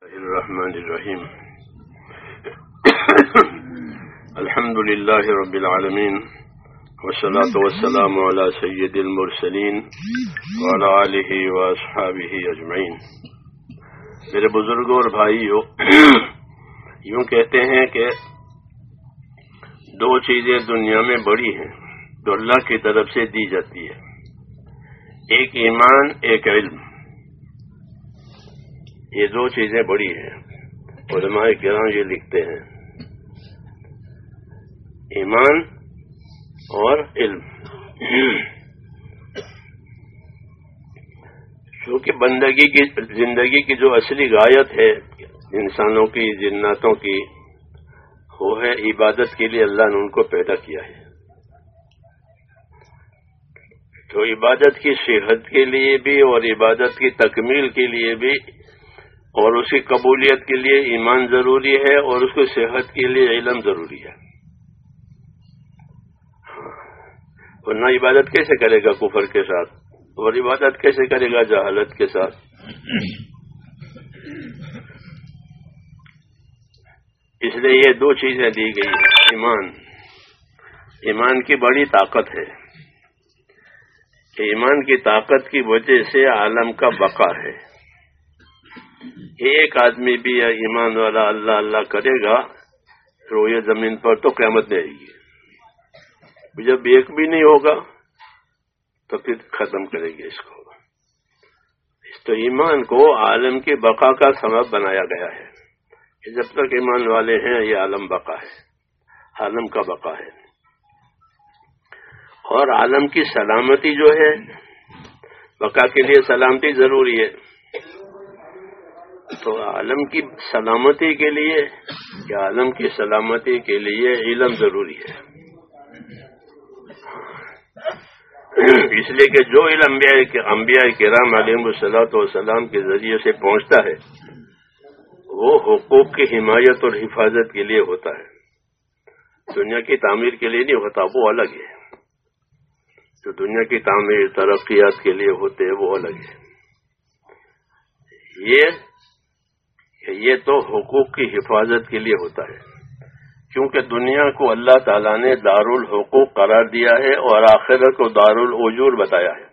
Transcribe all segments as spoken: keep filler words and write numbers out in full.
الرحمن الرحیم الحمد للہ رب العالمین والصلاة والسلام علی سید المرسلین وعلی آلہ واصحابہ اجمعین۔ میرے بزرگوں اور بھائیوں، یوں کہتے ہیں کہ دو چیزیں دنیا میں بڑی ہیں جو اللہ کی طرف سے دی جاتی ہے، ایک ایمان، ایک علم۔ یہ دو چیزیں بڑی ہیں، علماء کرام یہ لکھتے ہیں، ایمان اور علم۔ کیونکہ بندگی کی زندگی کی جو اصلی غایت ہے انسانوں کی، جناتوں کی، وہ ہے عبادت کے لیے اللہ نے ان کو پیدا کیا ہے۔ تو عبادت کی صحت کے لیے بھی اور عبادت کی تکمیل کے لیے بھی اور اس کی قبولیت کے لیے ایمان ضروری ہے، اور اس کو صحت کے لیے علم ضروری ہے، ورنہ عبادت کیسے کرے گا کفر کے ساتھ، اور عبادت کیسے کرے گا جہالت کے ساتھ۔ اس لیے یہ دو چیزیں دی گئی ہیں۔ ایمان ایمان کی بڑی طاقت ہے، ایمان کی طاقت کی وجہ سے عالم کا بقا ہے۔ ایک آدمی بھی ایمان والا اللہ اللہ کرے گا روئے زمین پر تو قیامت نہیں آئے گی، جب ایک بھی نہیں ہوگا تو پھر ختم کرے گی اس کو۔ تو ایمان کو عالم کی بقا کا سبب بنایا گیا ہے کہ جب تک ایمان والے ہیں یہ عالم بقا ہے، عالم کا بقا ہے۔ اور عالم کی سلامتی جو ہے، بقا کے لیے سلامتی ضروری ہے، تو عالم کی سلامتی کے لیے یا عالم کی سلامتی کے لیے علم ضروری ہے۔ اس لیے کہ جو علم انبیاء کرام علیہم الصلوۃ والسلام کے ذریعے سے پہنچتا ہے وہ حقوق کی حمایت اور حفاظت کے لیے ہوتا ہے، دنیا کی تعمیر کے لیے نہیں ہوتا، وہ الگ ہے۔ جو دنیا کی تعمیر، ترقیات کے لیے ہوتے ہیں وہ الگ ہے۔ یہ یہ تو حقوق کی حفاظت کے لیے ہوتا ہے، کیونکہ دنیا کو اللہ تعالیٰ نے دار الحقوق قرار دیا ہے اور آخرت کو دار الاجور بتایا ہے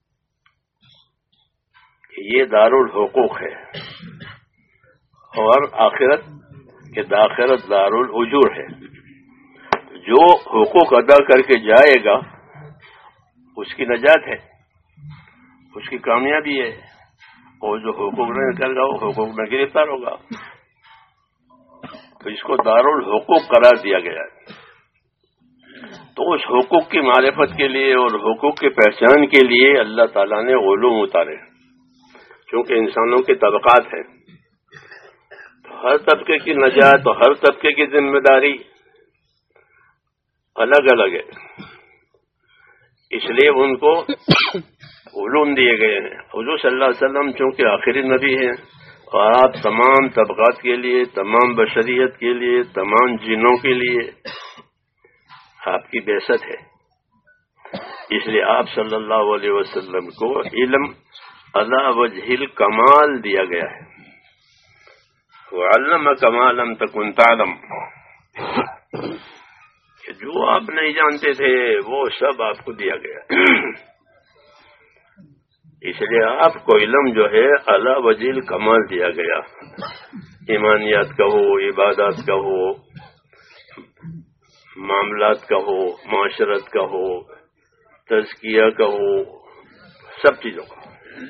کہ یہ دار الحقوق ہے، اور آخرت کے آخرت دار الاجور ہے۔ جو حقوق ادا کر کے جائے گا اس کی نجات ہے، اس کی کامیابی ہے، اور جو حقوق نہیں کرے گا وہ حقوق میں گرفتار ہوگا۔ تو اس کو دار الحقوق قرار دیا گیا ہے۔ تو اس حقوق کی معرفت کے لیے اور حقوق کی پہچان کے لیے اللہ تعالیٰ نے علوم اتارے، کیونکہ انسانوں کے طبقات ہیں، تو ہر طبقے کی نجات اور ہر طبقے کی ذمہ داری الگ الگ ہے، اس لیے ان کو علوم دیے گئے ہیں۔ حضور صلی اللہ علیہ وسلم چونکہ آخری نبی ہیں، اور آپ تمام طبقات کے لیے، تمام بشریت کے لیے، تمام جنوں کے لیے آپ کی بعثت ہے، اس لیے آپ صلی اللہ علیہ وسلم کو علم علی وجہ الکمال دیا گیا ہے۔ وَعَلَّمَكَ مَا لَمْ تَكُنْ تَعْلَمْ، کہ جو آپ نہیں جانتے تھے وہ سب آپ کو دیا گیا۔ اس لیے آپ کو علم جو ہے اعلیٰ وجہ الکمال دیا گیا، ایمانیات کا ہو، عبادات کا ہو، معاملات کا ہو، معاشرت کا ہو، تزکیہ کا ہو، سب چیزوں کا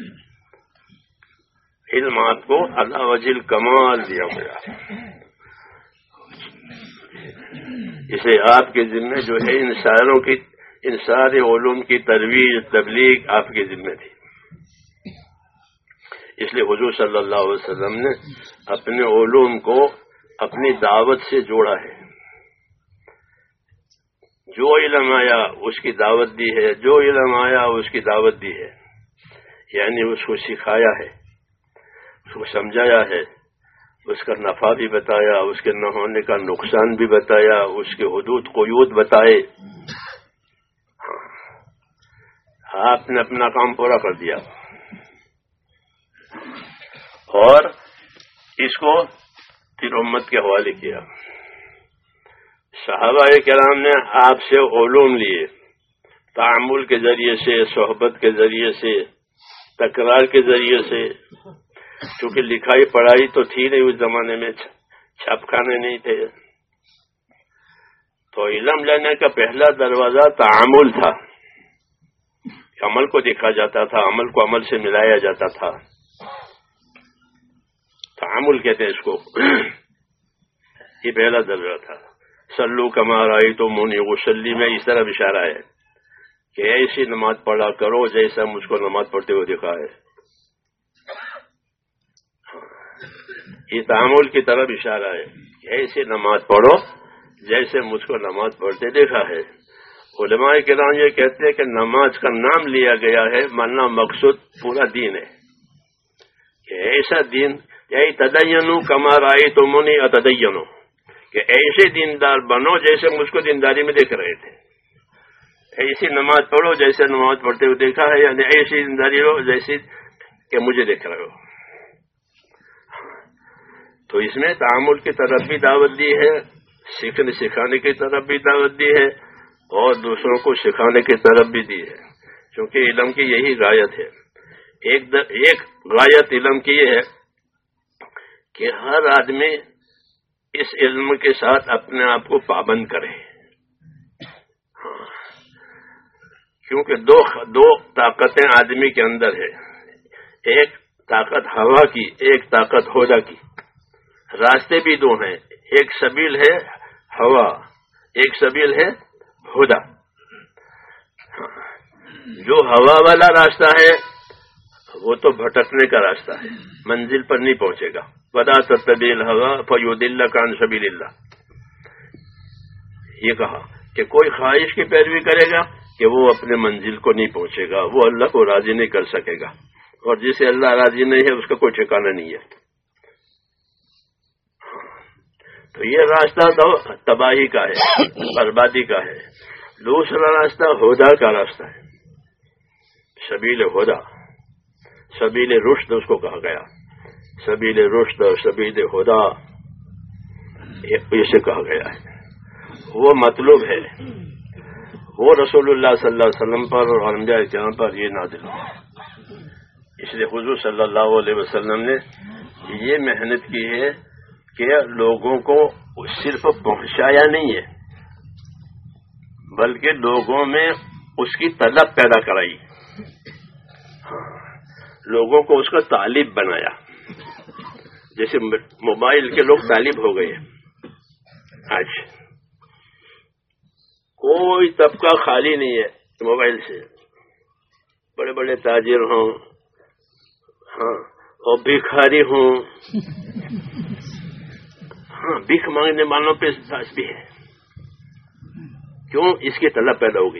علم آپ کو اعلیٰ وجہ الکمال دیا گیا۔ اسے آپ کے ذمہ جو ہے ان ساروں کی، ان سارے علوم کی ترویج، تبلیغ آپ کے ذمہ تھی۔ اس لیے حضور صلی اللہ علیہ وسلم نے اپنے علوم کو اپنی دعوت سے جوڑا ہے۔ جو علم آیا اس کی دعوت دی ہے، جو علم آیا اس کی دعوت دی ہے، یعنی اس کو سکھایا ہے، اس کو سمجھایا ہے، اس کا نفع بھی بتایا، اس کے نہ ہونے کا نقصان بھی بتایا، اس کے حدود قیود بتائے۔ آپ نے اپنا کام پورا کر دیا، اور اس کو پھر امت کے حوالے کیا. صحابہ کرام نے آپ سے علوم لیے، تعامل کے ذریعے سے، صحبت کے ذریعے سے، تکرار کے ذریعے سے. چونکہ لکھائی پڑھائی تو تھی نہیں اس زمانے میں، چھاپ خانے نہیں تھے، تو علم لینے کا پہلا دروازہ تعامل تھا. عمل کو دیکھا جاتا تھا، عمل کو عمل سے ملایا جاتا تھا. تعامل کہتے ہیں اس کو. یہ پہلا درجہ تھا. سلو کما رأیتمونی اصلی میں اس طرح اشارہ ہے کہ ایسی نماز پڑھا کرو جیسا مجھ کو نماز پڑھتے ہوئے دیکھا ہے. یہ تعامل کی طرف اشارہ ہے کہ ایسی نماز پڑھو جیسے مجھ کو نماز پڑھتے دیکھا ہے. علماء کرام یہ کہتے ہیں کہ نماز کا نام لیا گیا ہے ماننا مقصود پورا دین ہے کہ ایسا دین یہی تدینو کما رأیتمونی اتدینو، کہ ایسے دیندار بنو جیسے مجھ کو دینداری میں دیکھ رہے تھے. ایسی نماز پڑھو جیسے نماز پڑھتے ہوئے دیکھا ہے، یعنی ایسی دینداری ہو جیسی کہ مجھے دیکھ رہے ہو. تو اس میں تعامل کی طرف بھی دعوت دی ہے، سیکھنے سکھانے کی طرف بھی دعوت دی ہے، اور دوسروں کو سکھانے کی طرف بھی دی ہے. کیونکہ علم کی یہی غایت ہے. ایک ایک غایت علم کی یہ ہے کہ ہر آدمی اس علم کے ساتھ اپنے آپ کو پابند کرے. ہاں. کیونکہ دو دو طاقتیں آدمی کے اندر ہے، ایک طاقت ہوا کی، ایک طاقت خدا کی. راستے بھی دو ہیں، ایک سبیل ہے ہوا، ایک سبیل ہے خدا. جو ہوا والا راستہ ہے وہ تو بھٹکنے کا راستہ ہے، منزل پر نہیں پہنچے گا. وَلَا تَتَّبِعِ الْهَوَىٰ فَيُضِلَّكَ عَن سَبِيلِ اللَّهِ. یہ کہا کہ کوئی خواہش کی پیروی کرے گا کہ وہ اپنے منزل کو نہیں پہنچے گا، وہ اللہ کو راضی نہیں کر سکے گا، اور جسے اللہ راضی نہیں ہے اس کا کوئی ٹھکانہ نہیں ہے. تو یہ راستہ تو تباہی کا ہے، بربادی کا ہے. دوسرا راستہ ہدا کا راستہ ہے، سبیل ہدا، سبیل رشد اس کو کہا گیا. سبیل رشد، سبیل ہدا اسے کہا گیا ہے. وہ مطلوب ہے، وہ رسول اللہ صلی اللہ علیہ وسلم پر اور انبیاء کرام پر یہ نازل ہوا. اس لیے حضور صلی اللہ علیہ وسلم نے یہ محنت کی ہے کہ لوگوں کو صرف پہنچایا نہیں ہے بلکہ لوگوں میں اس کی طلب پیدا کرائی، لوگوں کو اس کا طالب بنایا. جیسے موبائل کے لوگ طالب ہو گئے. آج کوئی طبقہ خالی نہیں ہے موبائل سے، بڑے بڑے تاجر ہوں، ہاں، اور بھکاری ہوں، ہاں، بھیک مانگنے والوں پہ داس بھی ہے. کیوں؟ اس کی طلب پیدا ہو گئی.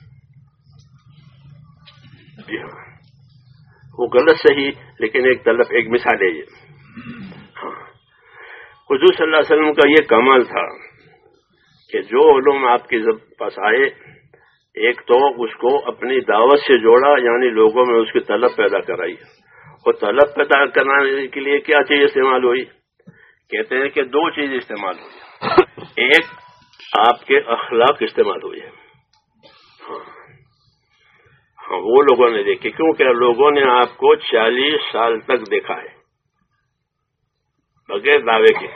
جی ہاں، وہ غلط صحیح لیکن ایک طلب، ایک مثال ہے یہ. ہاں، حضور صلی اللہ علیہ وسلم کا یہ کمال تھا کہ جو علوم آپ کے پاس آئے، ایک تو اس کو اپنی دعوت سے جوڑا، یعنی لوگوں میں اس کی طلب پیدا کرائی. اور طلب پیدا کرنے کے لیے کیا چیز استعمال ہوئی؟ کہتے ہیں کہ دو چیز استعمال ہوئی. ایک آپ کے اخلاق استعمال ہوئے. ہاں ہاں وہ لوگوں نے دیکھے، کیونکہ لوگوں نے آپ کو چالیس سال تک دیکھا ہے بغیر دعوے کے،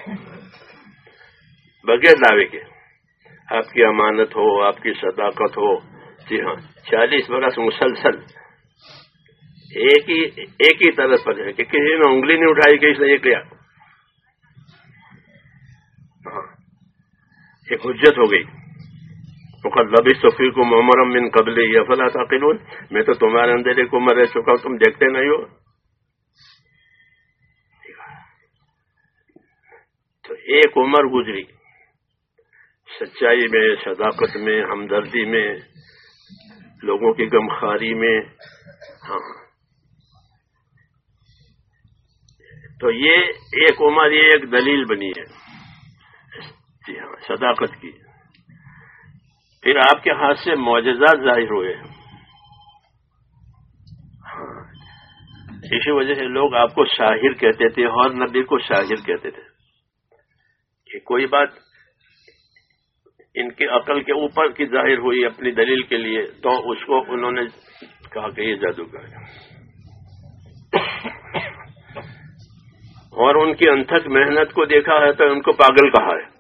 بغیر دعوے کے. آپ کی امانت ہو، آپ کی صداقت ہو. جی ہاں، چالیس برس مسلسل ایک ہی ایک ہی طرف پر ہے کہ کسی نے انگلی نہیں اٹھائی کہ اس نے یہ کیا. ہاں، ایک حجت ہو گئی. وقد لبثت فیکم عمرا من قبلی افلا تعقلون. میں تو تمہارے اندر ایک عمر رہ چکا ہوں، تم دیکھتے نہیں ہو. تو ایک عمر گزری سچائی میں، صداقت میں، ہمدردی میں، لوگوں کی غمخواری میں. ہاں، تو یہ ایک عمر، یہ ایک دلیل بنی ہے. جی ہاں، صداقت کی. پھر آپ کے ہاتھ سے معجزات ظاہر ہوئے. ہاں، اسی وجہ سے لوگ آپ کو شاعر کہتے تھے اور نبی کو شاعر کہتے تھے کہ کوئی بات ان کی عقل کے اوپر کی ظاہر ہوئی اپنی دلیل کے لیے تو اس کو انہوں نے کہا کہ یہ جادوگر ہے، اور ان کی انتھک محنت کو دیکھا ہے تو ان کو پاگل کہا ہے۔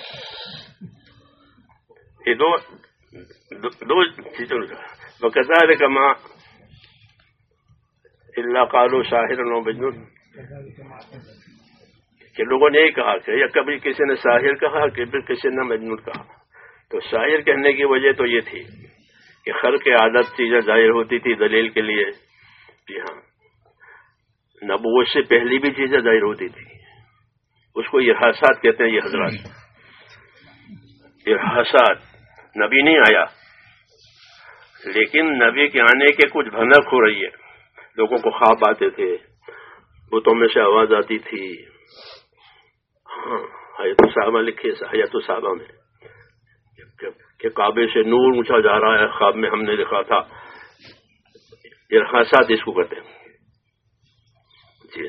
یہ دو دو چیزوں کا وَكَذَلِكَ مَا إِلَّا قَالُوا شَاعِرٌ وَمَجْنُونٌ، کہ لوگوں نے یہ کہا کہ یا کبھی کسی نے شاعر کہا کبھی کسی نے مجنون کہا۔ تو شاعر کہنے کی وجہ تو یہ تھی کہ خلق عادت چیزیں ظاہر ہوتی تھی دلیل کے لیے، جی ہاں، نبوت سے پہلی بھی چیزیں ظاہر ہوتی تھی، اس کو ارحاسات کہتے ہیں یہ حضرات، ارحاسات۔ نبی نہیں آیا لیکن نبی کے آنے کے کچھ بھنک ہو رہی ہے، لوگوں کو خواب آتے تھے، بتوں میں سے آواز آتی تھی، ہاں حیات صحابہ لکھے حیات صحابہ میں کہ کعبے سے نور اونچا جا رہا ہے، خواب میں ہم نے لکھا تھا، ارحاسات اس کو کہتے ہیں جی۔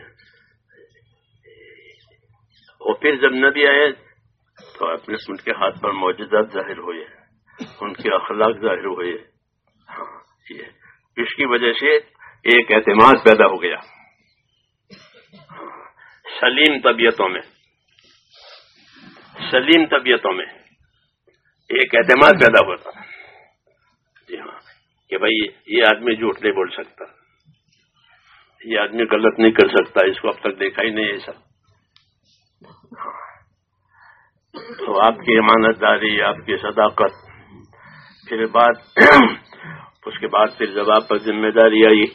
اور پھر جب نبی آئے تو اپنے ان کے ہاتھ پر معجزات ظاہر ہوئے، ان کے اخلاق ظاہر ہوئے، ہاں یہ اس کی وجہ سے ایک اعتماد پیدا ہو گیا سلیم طبیعتوں میں، سلیم طبیعتوں میں ایک اعتماد پیدا ہوتا جی ہاں کہ بھائی یہ آدمی جھوٹ نہیں بول سکتا، یہ آدمی غلط نہیں کر سکتا، اس کو اب تک دیکھا ہی نہیں ایسا۔ تو آپ کی امانت داری، آپ کی صداقت، پھر بات اس کے بعد پھر جب آپ پر ذمہ داری آئی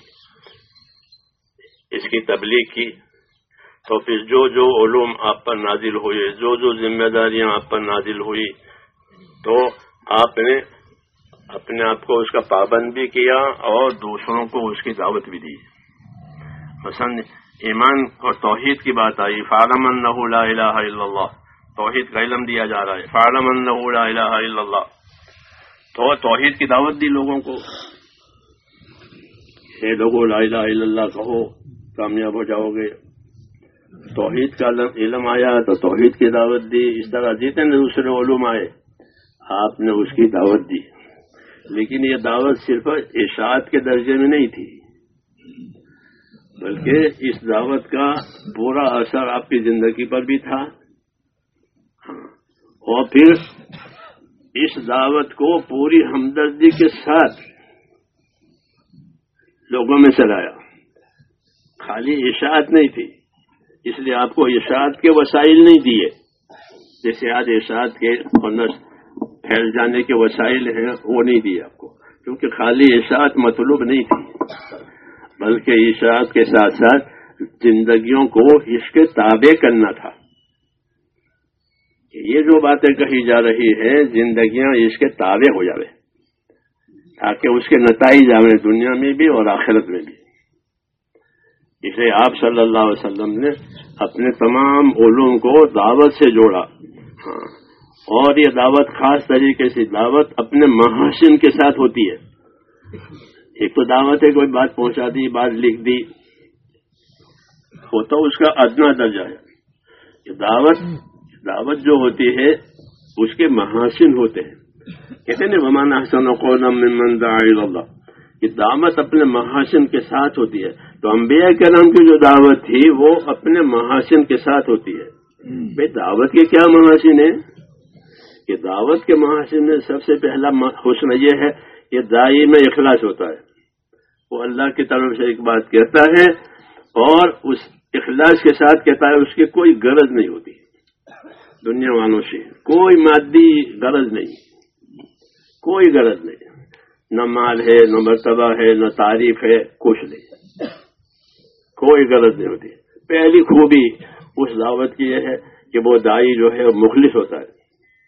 اس کی تبلیغ کی، تو پھر جو جو علوم آپ پر نازل ہوئے، جو جو ذمہ داریاں آپ پر نازل ہوئی، تو آپ نے اپنے آپ کو اس کا پابند بھی کیا اور دوسروں کو اس کی دعوت بھی دی۔ مثلا ایمان اور توحید کی بات آئی، فَاعْلَمْ أَنَّهُ لَا إِلَٰهَ إِلَّا اللَّهُ، توحید کا علم دیا جا رہا ہے، فَاعْلَمْ أَنَّهُ لَا إِلَٰهَ إِلَّا اللَّهُ، تو توحید کی دعوت دی لوگوں کو، اے لوگوں لا الہ الا اللہ کہو کامیاب ہو جاؤ گے۔ توحید کا علم آیا تو توحید کی دعوت دی، اس طرح جتنے دوسرے علوم آئے آپ نے اس کی دعوت دی، لیکن یہ دعوت صرف اشاعت کے درجے میں نہیں تھی، بلکہ اس دعوت کا پورا اثر آپ کی زندگی پر بھی تھا، اور پھر اس دعوت کو پوری ہمدردی کے ساتھ لوگوں میں چلایا، خالی اشاعت نہیں تھی، اس لیے آپ کو اشاعت کے وسائل نہیں دیے، جیسے آج اشاعت کے پھیل جانے کے وسائل ہیں وہ نہیں دیے آپ کو، کیونکہ خالی اشاعت مطلوب نہیں تھی، بلکہ اشاعت کے ساتھ ساتھ زندگیوں کو اس کے تابع کرنا تھا کہ یہ جو باتیں کہی جا رہی ہیں زندگیاں اس کے تابع ہو جاوے، تاکہ اس کے نتائج آئیں دنیا میں بھی اور آخرت میں بھی۔ اسے آپ صلی اللہ علیہ وسلم نے اپنے تمام علوم کو دعوت سے جوڑا، ہاں، اور یہ دعوت خاص طریقے سے دعوت اپنے محاسن کے ساتھ ہوتی ہے۔ ایک تو دعوت ہے کوئی بات پہنچا دی، بات لکھ دی، وہ تو اس کا ادنا درجہ ہے۔ یہ دعوت دعوت جو ہوتی ہے اس کے محاسن ہوتے ہیں، کہتے ہیں وَمَنْ أَحْسَنُ قَوْلًا مِّمَّنْ دَعَا إِلَى اللَّهِ، یہ دعوت اپنے محاسن کے ساتھ ہوتی ہے۔ تو انبیاء کرام کی جو دعوت تھی وہ اپنے محاسن کے ساتھ ہوتی ہے۔ بھئی دعوت کے کیا محاسن ہیں؟ کہ دعوت کے محاسن میں سب سے پہلا حسن یہ ہے کہ داعی میں اخلاص ہوتا ہے، وہ اللہ کی طرف سے ایک بات کہتا ہے اور اس اخلاص کے ساتھ کہتا ہے، اس کی کوئی غرض نہیں ہوتی دنیا والوں سے، کوئی مادی غرض نہیں، کوئی غرض نہیں، نہ مال ہے، نہ مرتبہ ہے، نہ تعریف ہے، کچھ نہیں، کوئی غرض نہیں ہوتی۔ پہلی خوبی اس دعوت کی یہ ہے کہ وہ داعی جو ہے مخلص ہوتا ہے۔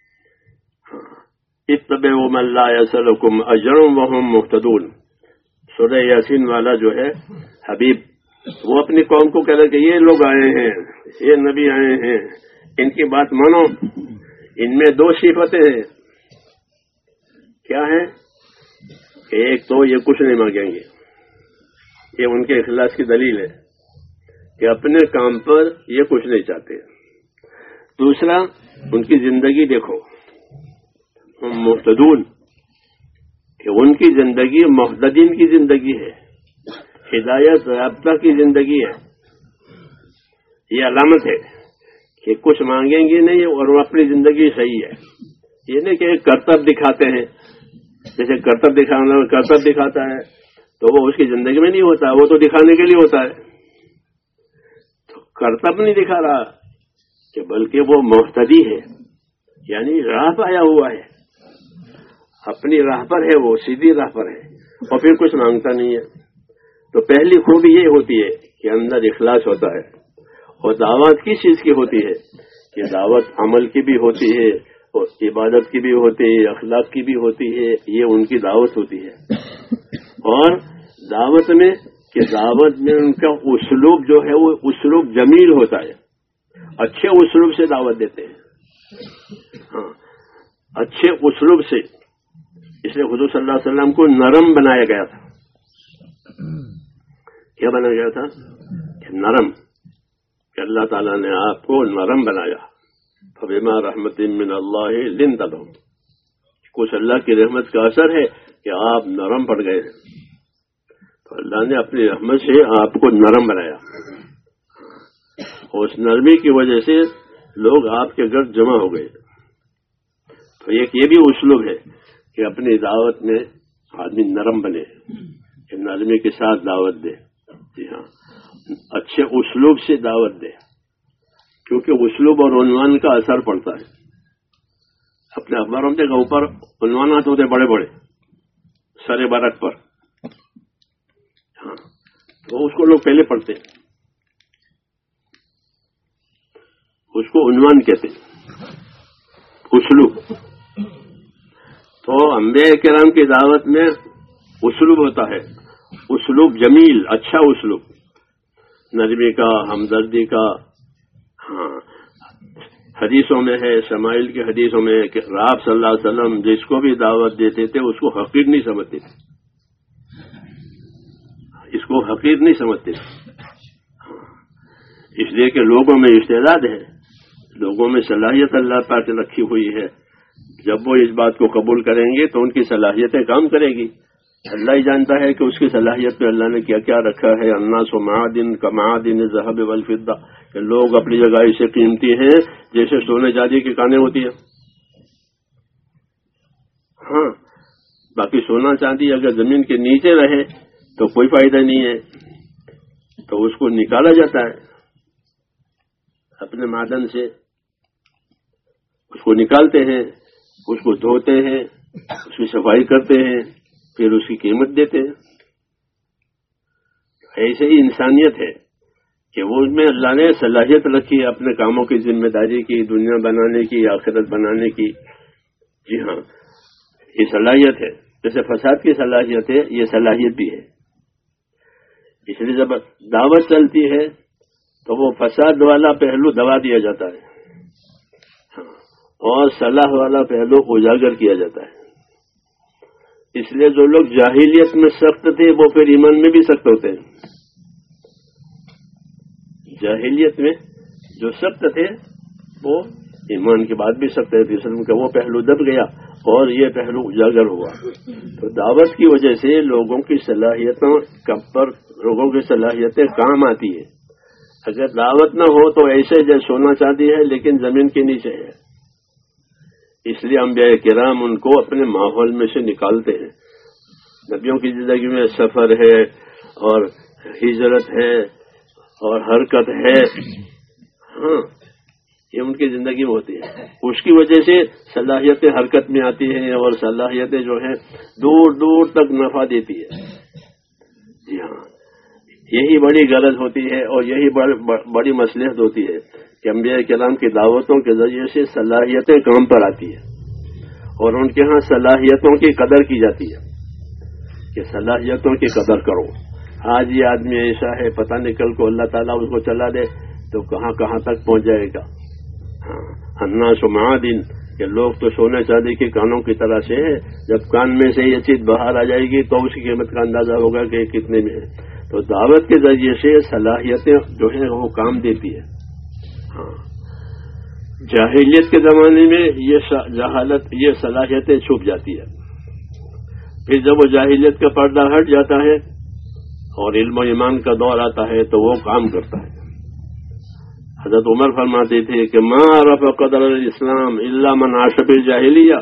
اتبعوا من لا يسألكم اجرا وهم مهتدون، سورہ یاسین والا جو ہے حبیب، وہ اپنی قوم کو کہہ رہے کہ یہ لوگ آئے ہیں، یہ نبی آئے ہیں، ان کی بات مانو، ان میں دو صفتیں ہیں، کیا ہیں؟ ایک تو یہ کچھ نہیں مانگیں گے، یہ ان کے اخلاص کی دلیل ہے کہ اپنے کام پر یہ کچھ نہیں چاہتے. دوسرا ان کی زندگی دیکھو، محتدون، کہ ان کی زندگی محتدین کی زندگی ہے، ہدایت رابطہ کی زندگی ہے. یہ علامت ہے کہ کچھ مانگیں گے نہیں اور وہ اپنی زندگی صحیح ہے. یہ نہیں کہ کرتب دکھاتے ہیں، جیسے کرتب دکھانا کرتب دکھاتا ہے تو وہ اس کی زندگی میں نہیں ہوتا، وہ تو دکھانے کے لیے ہوتا ہے. تو کرتب نہیں دکھا رہا کہ بلکہ وہ محتدی ہے، یعنی راہ پہ آیا ہوا ہے، اپنی راہ پر ہے، وہ سیدھی راہ پر ہے اور پھر کچھ مانگتا نہیں ہے. تو پہلی خوبی یہ ہوتی ہے کہ اندر اخلاص ہوتا ہے. اور دعوت کس چیز کی ہوتی ہے کہ دعوت عمل کی بھی ہوتی ہے اور عبادت کی بھی ہوتی ہے، اخلاق کی بھی ہوتی ہے. یہ ان کی دعوت ہوتی ہے. اور دعوت میں کہ دعوت میں ان کا اسلوب جو ہے وہ اسلوب جمیل ہوتا ہے، اچھے اسلوب سے دعوت دیتے ہیں. ہاں، اچھے اسلوب سے. اس لیے حضور صلی اللہ علیہ وسلم کو نرم بنایا گیا تھا. کیا بنایا گیا تھا؟ کہ نرم، کہ اللہ تعالیٰ نے آپ کو نرم بنایا. فبما رحمت من اللہ لنت لهم، کچھ اللہ کی رحمت کا اثر ہے کہ آپ نرم پڑ گئے ہیں. تو اللہ نے اپنی رحمت سے آپ کو نرم بنایا. اور اس نرمی کی وجہ سے لوگ آپ کے گھر جمع ہو گئے. تو ایک یہ بھی اسلوب ہے کہ اپنی دعوت میں آدمی نرم بنے، کہ نرمی کے ساتھ دعوت دے. جی ہاں، اچھے اسلوب سے دعوت دے، کیونکہ اسلوب اور عنوان کا اثر پڑتا ہے. اپنے اخباروں کے اوپر عنوانات ہوتے بڑے بڑے سر برق پر، ہاں، تو اس کو لوگ پہلے پڑھتے ہیں، اس کو عنوان کہتے ہیں، اسلوب. تو انبیاء کرام کی دعوت میں اسلوب ہوتا ہے، اسلوب جمیل، اچھا اسلوب، نرمی کا، ہمدردی کا. ہاں، حدیثوں میں ہے، شمائل کی حدیثوں میں کہ آپ صلی اللہ علیہ وسلم جس کو بھی دعوت دیتے تھے اس کو حقیر نہیں سمجھتے تھے، اس کو حقیر نہیں سمجھتے تھے. اس لیے کہ لوگوں میں استعداد ہے، لوگوں میں صلاحیت اللہ پاک نے رکھی ہوئی ہے. جب وہ اس بات کو قبول کریں گے تو ان کی صلاحیتیں کام کرے گی. اللہ ہی جانتا ہے کہ اس کی صلاحیت میں اللہ نے کیا کیا رکھا ہے. الناس معادن کمعادن الذهب والفضة، کہ لوگ اپنی جگہ ایسے قیمتی ہیں جیسے سونے چاندی کی کانیں ہوتی ہیں. ہاں، باقی سونا چاندی اگر زمین کے نیچے رہے تو کوئی فائدہ نہیں ہے، تو اس کو نکالا جاتا ہے اپنے معدن سے. اس کو نکالتے ہیں، اس کو دھوتے ہیں، اس کی صفائی کرتے ہیں، پھر اس کی قیمت دیتے ہیں. ایسے ہی انسانیت ہے کہ وہ اس میں اللہ نے صلاحیت رکھی ہے اپنے کاموں کی ذمہ داری کی، دنیا بنانے کی، آخرت بنانے کی. جی ہاں، یہ صلاحیت ہے. جیسے فساد کی صلاحیت ہے، یہ صلاحیت بھی ہے. اس لیے جب دعوت چلتی ہے تو وہ فساد والا پہلو دبا دیا جاتا ہے اور صلاح والا پہلو اجاگر کیا جاتا ہے. اس لیے جو لوگ جاہلیت میں سخت تھے وہ پھر ایمان میں بھی سخت ہوتے ہیں. جاہلیت میں جو سخت تھے وہ ایمان کے بعد بھی سخت ہے. اسلام کا وہ پہلو دب گیا اور یہ پہلو اجاگر ہوا. تو دعوت کی وجہ سے لوگوں کی صلاحیتوں پر لوگوں کی صلاحیتیں کام آتی ہے. اگر دعوت نہ ہو تو ایسے جیسے سونا چاندی ہے لیکن زمین کے نیچے ہے. اس لیے انبیاء کرام ان کو اپنے ماحول میں سے نکالتے ہیں. نبیوں کی زندگی میں سفر ہے اور ہجرت ہے اور حرکت ہے، ہاں، یہ ان کی زندگی میں ہوتی ہے. اس کی وجہ سے صلاحیتیں حرکت میں آتی ہیں اور صلاحیتیں جو ہیں دور دور تک نفع دیتی ہے. جی ہاں، یہی بڑی غرض ہوتی ہے اور یہی بڑی مصلحت ہوتی ہے کہ انبیاء کرام کی دعوتوں کے ذریعے سے صلاحیتیں کام پر آتی ہیں اور ان کے ہاں صلاحیتوں کی قدر کی جاتی ہے کہ صلاحیتوں کی قدر کرو. آج یہ آدمی ایسا ہے، پتہ نہیں کل کو اللہ تعالیٰ اس کو چلا دے تو کہاں کہاں تک پہنچ جائے گا. ہاں، الناس معادن، کہ لوگ تو سونے چاندی کے کانوں کی طرح سے ہے. جب کان میں سے یہ چیز باہر آ جائے گی تو اس کی قیمت کا اندازہ ہوگا کہ کتنے میں ہے. تو دعوت کے ذریعے سے صلاحیتیں جو ہیں وہ کام دیتی ہے. ہاں جاہلیت کے زمانے میں یہ جہالت یہ صلاحیتیں چھپ جاتی ہے. پھر جب وہ جاہلیت کا پردہ ہٹ جاتا ہے اور علم و ایمان کا دور آتا ہے تو وہ کام کرتا ہے. حضرت عمر فرماتے تھے کہ ما عرف قدر الاسلام الا من عاش بالجاہلیہ،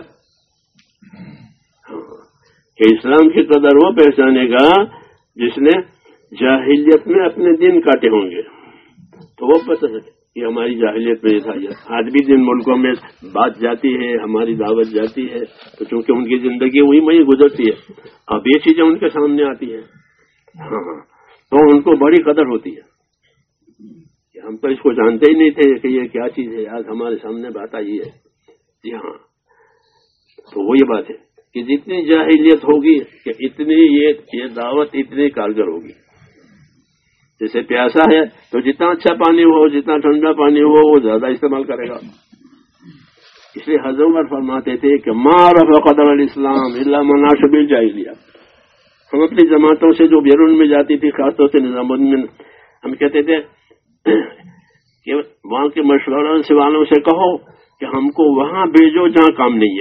کہ اسلام کی قدر وہ پہچانے گا جس نے جاہلیت میں اپنے دن کاٹے ہوں گے. تو وہ پتہ ہے کہ ہماری جاہلیت میں تھا. آج بھی جن ملکوں میں بات جاتی ہے، ہماری دعوت جاتی ہے، تو چونکہ ان کی زندگی وہی میں گزرتی ہے، اب یہ چیزیں ان کے سامنے آتی ہیں. ہاں ہاں تو ان کو بڑی قدر ہوتی ہے. ہم تو اس کو جانتے ہی نہیں تھے کہ یہ کیا چیز ہے، آج ہمارے سامنے بات آئی ہے. جی ہاں، تو وہ یہ بات ہے کہ جتنی جاہلیت ہوگی کہ اتنی یہ دعوت اتنی کارگر ہوگی. جیسے پیاسا ہے تو جتنا اچھا پانی ہو، جتنا ٹھنڈا پانی ہو، وہ زیادہ استعمال کرے گا. اس لیے حضرت عمر فرماتے تھے کہ ما عرف قدر الاسلام الا من عاش بالجاہلیہ. ہم اپنی جماعتوں سے جو بیرون میں جاتی تھی، خاص طور سے نظام الدین میں، ہم کہتے تھے کہ وہاں کے مشوروں سے والوں سے کہو کہ ہم کو وہاں بھیجو جہاں کام نہیں ہے.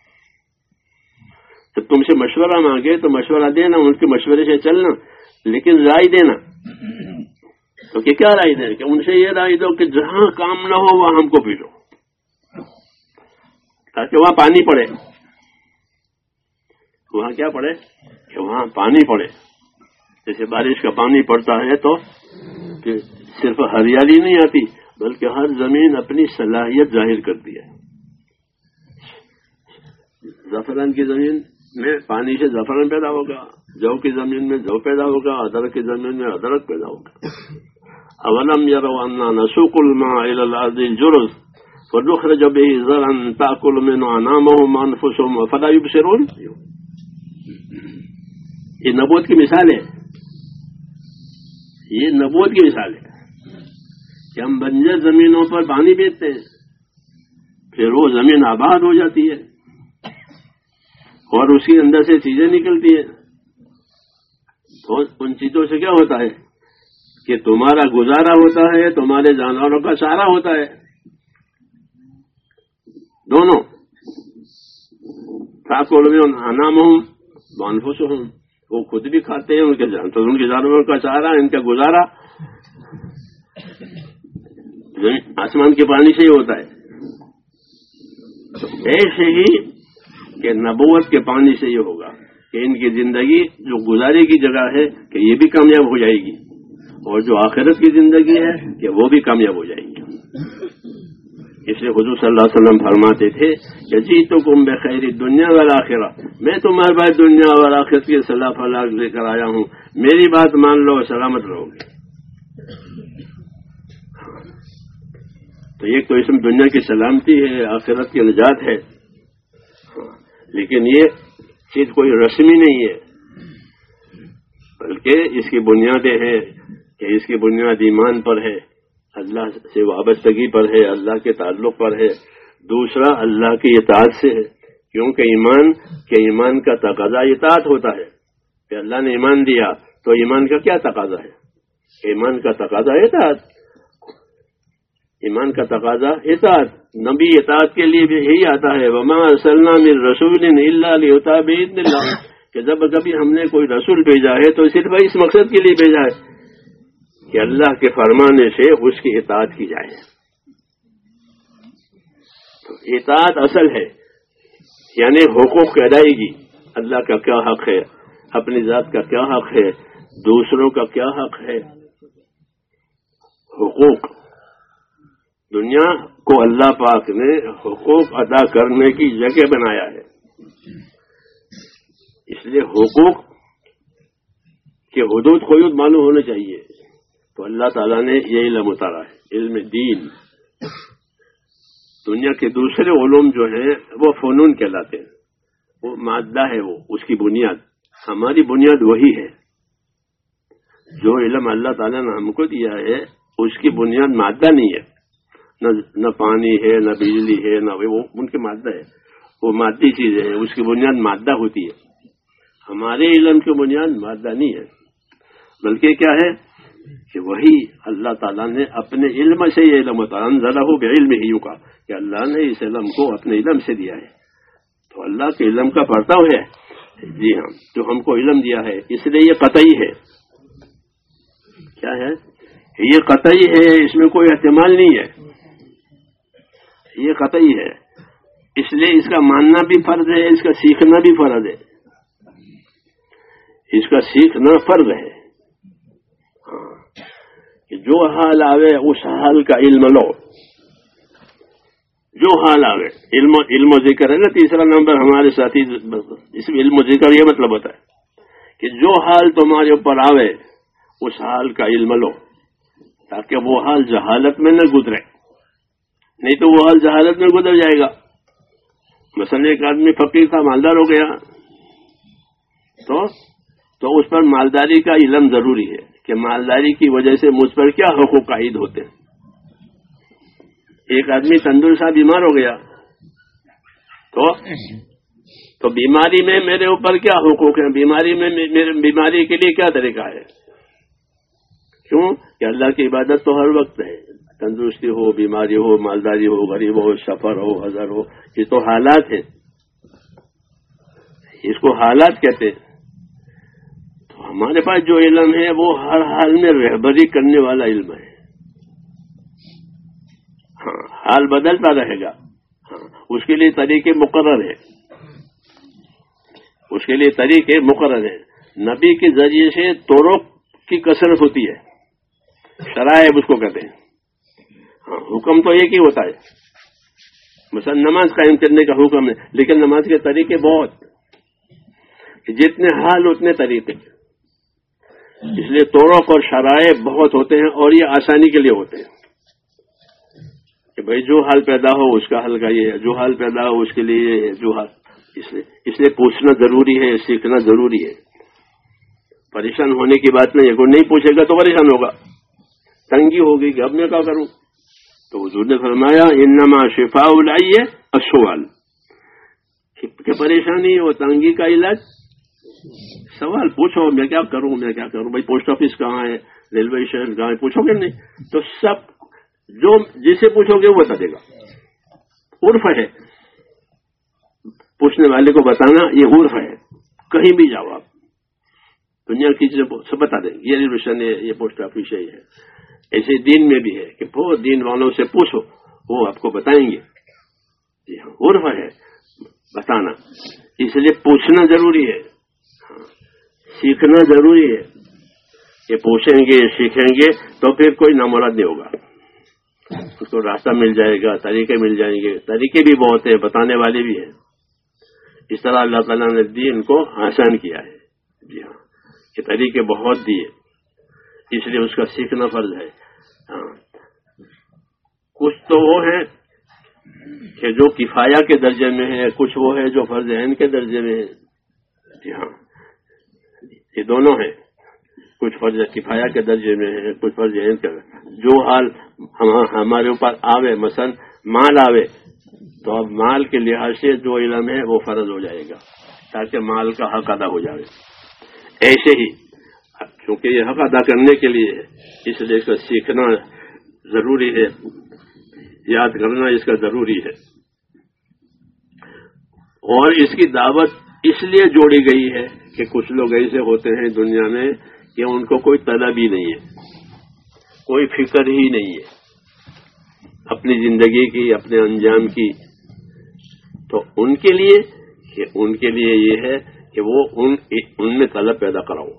جب تم سے مشورہ مانگے تو مشورہ دینا، ان کے مشورے سے چلنا، لیکن رائے دینا. تو کہ کیا رائے دیں؟ کہ ان سے یہ رائے دو کہ جہاں کام نہ ہو وہاں ہم کو بھیجو، تاکہ وہاں پانی پڑے. وہاں کیا پڑے؟ کہ وہاں پانی پڑے. جیسے بارش کا پانی پڑتا ہے تو صرف ہریالی نہیں آتی، بلکہ ہر زمین اپنی صلاحیت ظاہر کرتی ہے. زعفران کی زمین میں پانی سے زعفران پیدا ہوگا، جو کی زمین میں جو پیدا ہوگا، ادرک کی زمین میں ادرک پیدا ہوگا. اولم یروا انا نسوق الماء الى الارض الجرز فنخرج به زرعا تاكل منه انعامهم وانفسهم فلا يبصرون. یہ نبوت کی مثال ہے، یہ نبوت کی مثال ہے کہ ہم بنجر زمینوں پر پانی بیچتے ہیں، پھر وہ زمین آباد ہو جاتی ہے اور اس کے اندر سے چیزیں نکلتی ہیں. تو ان چیزوں سے کیا ہوتا ہے کہ تمہارا گزارا ہوتا ہے، تمہارے جانوروں کا سہارا ہوتا ہے. دونوں تاکل میں انعامہم وانفسہم، وہ خود بھی کھاتے ہیں، ان کے تو ان کے جانوروں کا سہارا، ان کا گزارا آسمان کے پانی سے ہی ہوتا ہے. تو ایسے ہی کہ نبوت کے پانی سے یہ ہوگا کہ ان کی زندگی جو گزارے کی جگہ ہے کہ یہ بھی کامیاب ہو جائے گی، اور جو آخرت کی زندگی ہے کہ وہ بھی کامیاب ہو جائے گی. اس لیے حضور صلی اللہ علیہ وسلم فرماتے تھے کہ جیتکم بخیر الدنیا والآخرہ، میں تمہارے پاس دنیا اور آخرت کی صلاح فلاح لے کر آیا ہوں، میری بات مان لو سلامت رہو گے. تو ایک تو اسم دنیا کی سلامتی ہے، آخرت کی نجات ہے، لیکن یہ چیز کوئی رسمی نہیں ہے، بلکہ اس کی بنیادیں ہیں کہ اس کی بنیاد ایمان پر ہے، اللہ سے وابستگی پر ہے، اللہ کے تعلق پر ہے. دوسرا اللہ کی اطاعت سے ہے، کیونکہ ایمان کے ایمان کا تقاضا اطاعت ہوتا ہے. کہ اللہ نے ایمان دیا تو ایمان کا کیا تقاضا ہے؟ ایمان کا تقاضا اطاعت، ایمان کا تقاضا اطاعت. نبی اطاعت کے لیے بھی یہی آتا ہے، وما ارسلنا من رسول الا لیطاع باذن اللہ، کہ جب کبھی ہم نے کوئی رسول بھیجا ہے تو صرف اس مقصد کے لیے بھیجا ہے کہ اللہ کے فرمانے سے اس کی اطاعت کی جائے. تو اطاعت اصل ہے، یعنی حقوق کی ادائیگی. اللہ کا کیا حق ہے، اپنی ذات کا کیا حق ہے، دوسروں کا کیا حق ہے. حقوق دنیا کو اللہ پاک نے حقوق ادا کرنے کی جگہ بنایا ہے. اس لیے حقوق کے حدود قیود معلوم ہونے چاہیے. تو اللہ تعالیٰ نے یہ علم اتارا ہے، علم دین. دنیا کے دوسرے علوم جو ہیں وہ فنون کہلاتے ہیں، وہ مادہ ہے، وہ اس کی بنیاد. ہماری بنیاد وہی ہے. جو علم اللہ تعالیٰ نے ہم کو دیا ہے اس کی بنیاد مادہ نہیں ہے، نہ نہ پانی ہے، نہ بجلی ہے، نہ وہ ان کی مادہ ہے، وہ مادی چیز ہے، اس کی بنیاد مادہ ہوتی ہے. ہمارے علم کی بنیاد مادہ نہیں ہے. بلکہ کیا ہے کہ وہی اللہ تعالیٰ نے اپنے علم سے یہ علم انزلہ بعلمہ ہی کا کہ اللہ نے اس علم کو اپنے علم سے دیا ہے. تو اللہ کے علم کا پرتو ہے جی ہاں جو ہم کو علم دیا ہے، اس لیے یہ قطعی ہے. کیا ہے؟ یہ قطعی ہے، اس میں کوئی احتمال نہیں ہے، یہ قطعی ہے. اس لیے اس کا ماننا بھی فرض ہے، اس کا سیکھنا بھی فرض ہے. اس کا سیکھنا فرض ہے کہ جو حال آوے اس حال کا علم لو. جو حال آوے علم علم و ذکر ہے نا تیسرا نمبر ہمارے ساتھی. اس میں علم و ذکر یہ مطلب ہوتا ہے کہ جو حال تمہارے اوپر آوے اس حال کا علم لو تاکہ وہ حال جہالت میں نہ گزرے. نہیں تو وہ حال جہالت میں گزر جائے گا. مثلا ایک آدمی فقیر تھا، مالدار ہو گیا، تو تو اس پر مالداری کا علم ضروری ہے کہ مالداری کی وجہ سے مجھ پر کیا حقوق عائد ہوتے ہیں. ایک آدمی تندرست سا بیمار ہو گیا تو تو بیماری میں میرے اوپر کیا حقوق ہیں، بیماری میں میرے بیماری کے لیے کیا طریقہ ہے. کیوں کہ اللہ کی عبادت تو ہر وقت ہے، تندرستی ہو، بیماری ہو، مالداری ہو، غریب ہو، سفر ہو، حضر ہو، یہ تو حالات ہیں، اس کو حالات کہتے ہیں. تو ہمارے پاس جو علم ہے وہ ہر حال میں رہبری کرنے والا علم ہے. ہاں حال بدلتا رہے گا، ہاں اس کے لیے طریقے مقرر ہیں، اس کے لیے طریقے مقرر ہیں. نبی کے ذریعے سے طرق کی کثرت ہوتی ہے، شرائع اس کو کہتے ہیں. ہاں حکم تو ایک ہی ہوتا ہے، مثلا نماز قائم کرنے کا حکم ہے، لیکن نماز کے طریقے بہت، جتنے حال اتنے طریقے. اس لیے طرق اور شرائع بہت ہوتے ہیں اور یہ آسانی کے لیے ہوتے ہیں کہ بھائی جو حال پیدا ہو اس کا حل کا یہ ہے، جو حال پیدا ہو اس کے لیے یہ ہے، جو حال. اس لیے اس لیے پوچھنا ضروری ہے، سیکھنا ضروری ہے. پریشان ہونے کی بات نہیں ہے، کوئی نہیں پوچھے گا تو پریشان ہوگا، تنگی ہوگی کہ اب میں کیا کروں. تو حضور نے فرمایا انما شفاء العی السؤال، کہ پریشانی اور تنگی کا علاج سوال پوچھو. میں کیا کروں میں کیا کروں بھائی پوسٹ آفس کہاں ہے، ریلوے اسٹیشن کہاں ہے، پوچھو گے نہیں تو سب جو جسے پوچھو گے وہ بتا دے گا. عرف ہے پوچھنے والے کو بتانا، یہ عرف ہے. کہیں بھی جاؤ آپ دنیا کی چیزیں سب بتا دیں گے، یہ ریلوے اسٹیشن ہے، یہ پوسٹ آفس ہے. ایسے دین میں بھی ہے کہ بہت دین والوں سے پوچھو، وہ آپ کو بتائیں گے. جی ہاں عرف ہے بتانا، اس لیے پوچھنا ضروری ہے، سیکھنا ضروری ہے. یہ پوچھیں گے سیکھیں گے تو پھر کوئی نامراد نہیں ہوگا، اس کو راستہ مل جائے گا، طریقے مل جائیں گے. طریقے بھی بہت ہیں، بتانے والے بھی ہیں. اس طرح اللہ تعالیٰ نے دین کو آسان کیا ہے. جی ہاں یہ طریقے بہت دیے، اس لیے اس کا سیکھنا فرض ہے. ہاں کچھ تو وہ ہے کہ جو کفایہ کے درجے میں ہے، کچھ وہ ہے جو فرض عین کے درجے میں ہے. جی ہاں یہ دونوں ہیں، کچھ فرض کفایہ کے درجے میں ہے، کچھ فرض عین کے. جو حال ہمارے اوپر آوے، مثلا مال آوے تو اب مال کے لحاظ سے جو علم ہے وہ فرض ہو جائے گا تاکہ مال کا حق ادا ہو جائے. ایسے ہی کیونکہ یہ حق ادا کرنے کے لیے ہے، اس لیے اس کا سیکھنا ضروری ہے، یاد کرنا اس کا ضروری ہے. اور اس کی دعوت اس لیے جوڑی گئی ہے کہ کچھ لوگ ایسے ہوتے ہیں دنیا میں کہ ان کو کوئی طلب ہی نہیں ہے، کوئی فکر ہی نہیں ہے اپنی زندگی کی، اپنے انجام کی. تو ان کے لیے کہ ان کے لیے یہ ہے کہ وہ ان ان میں طلب پیدا کراؤ،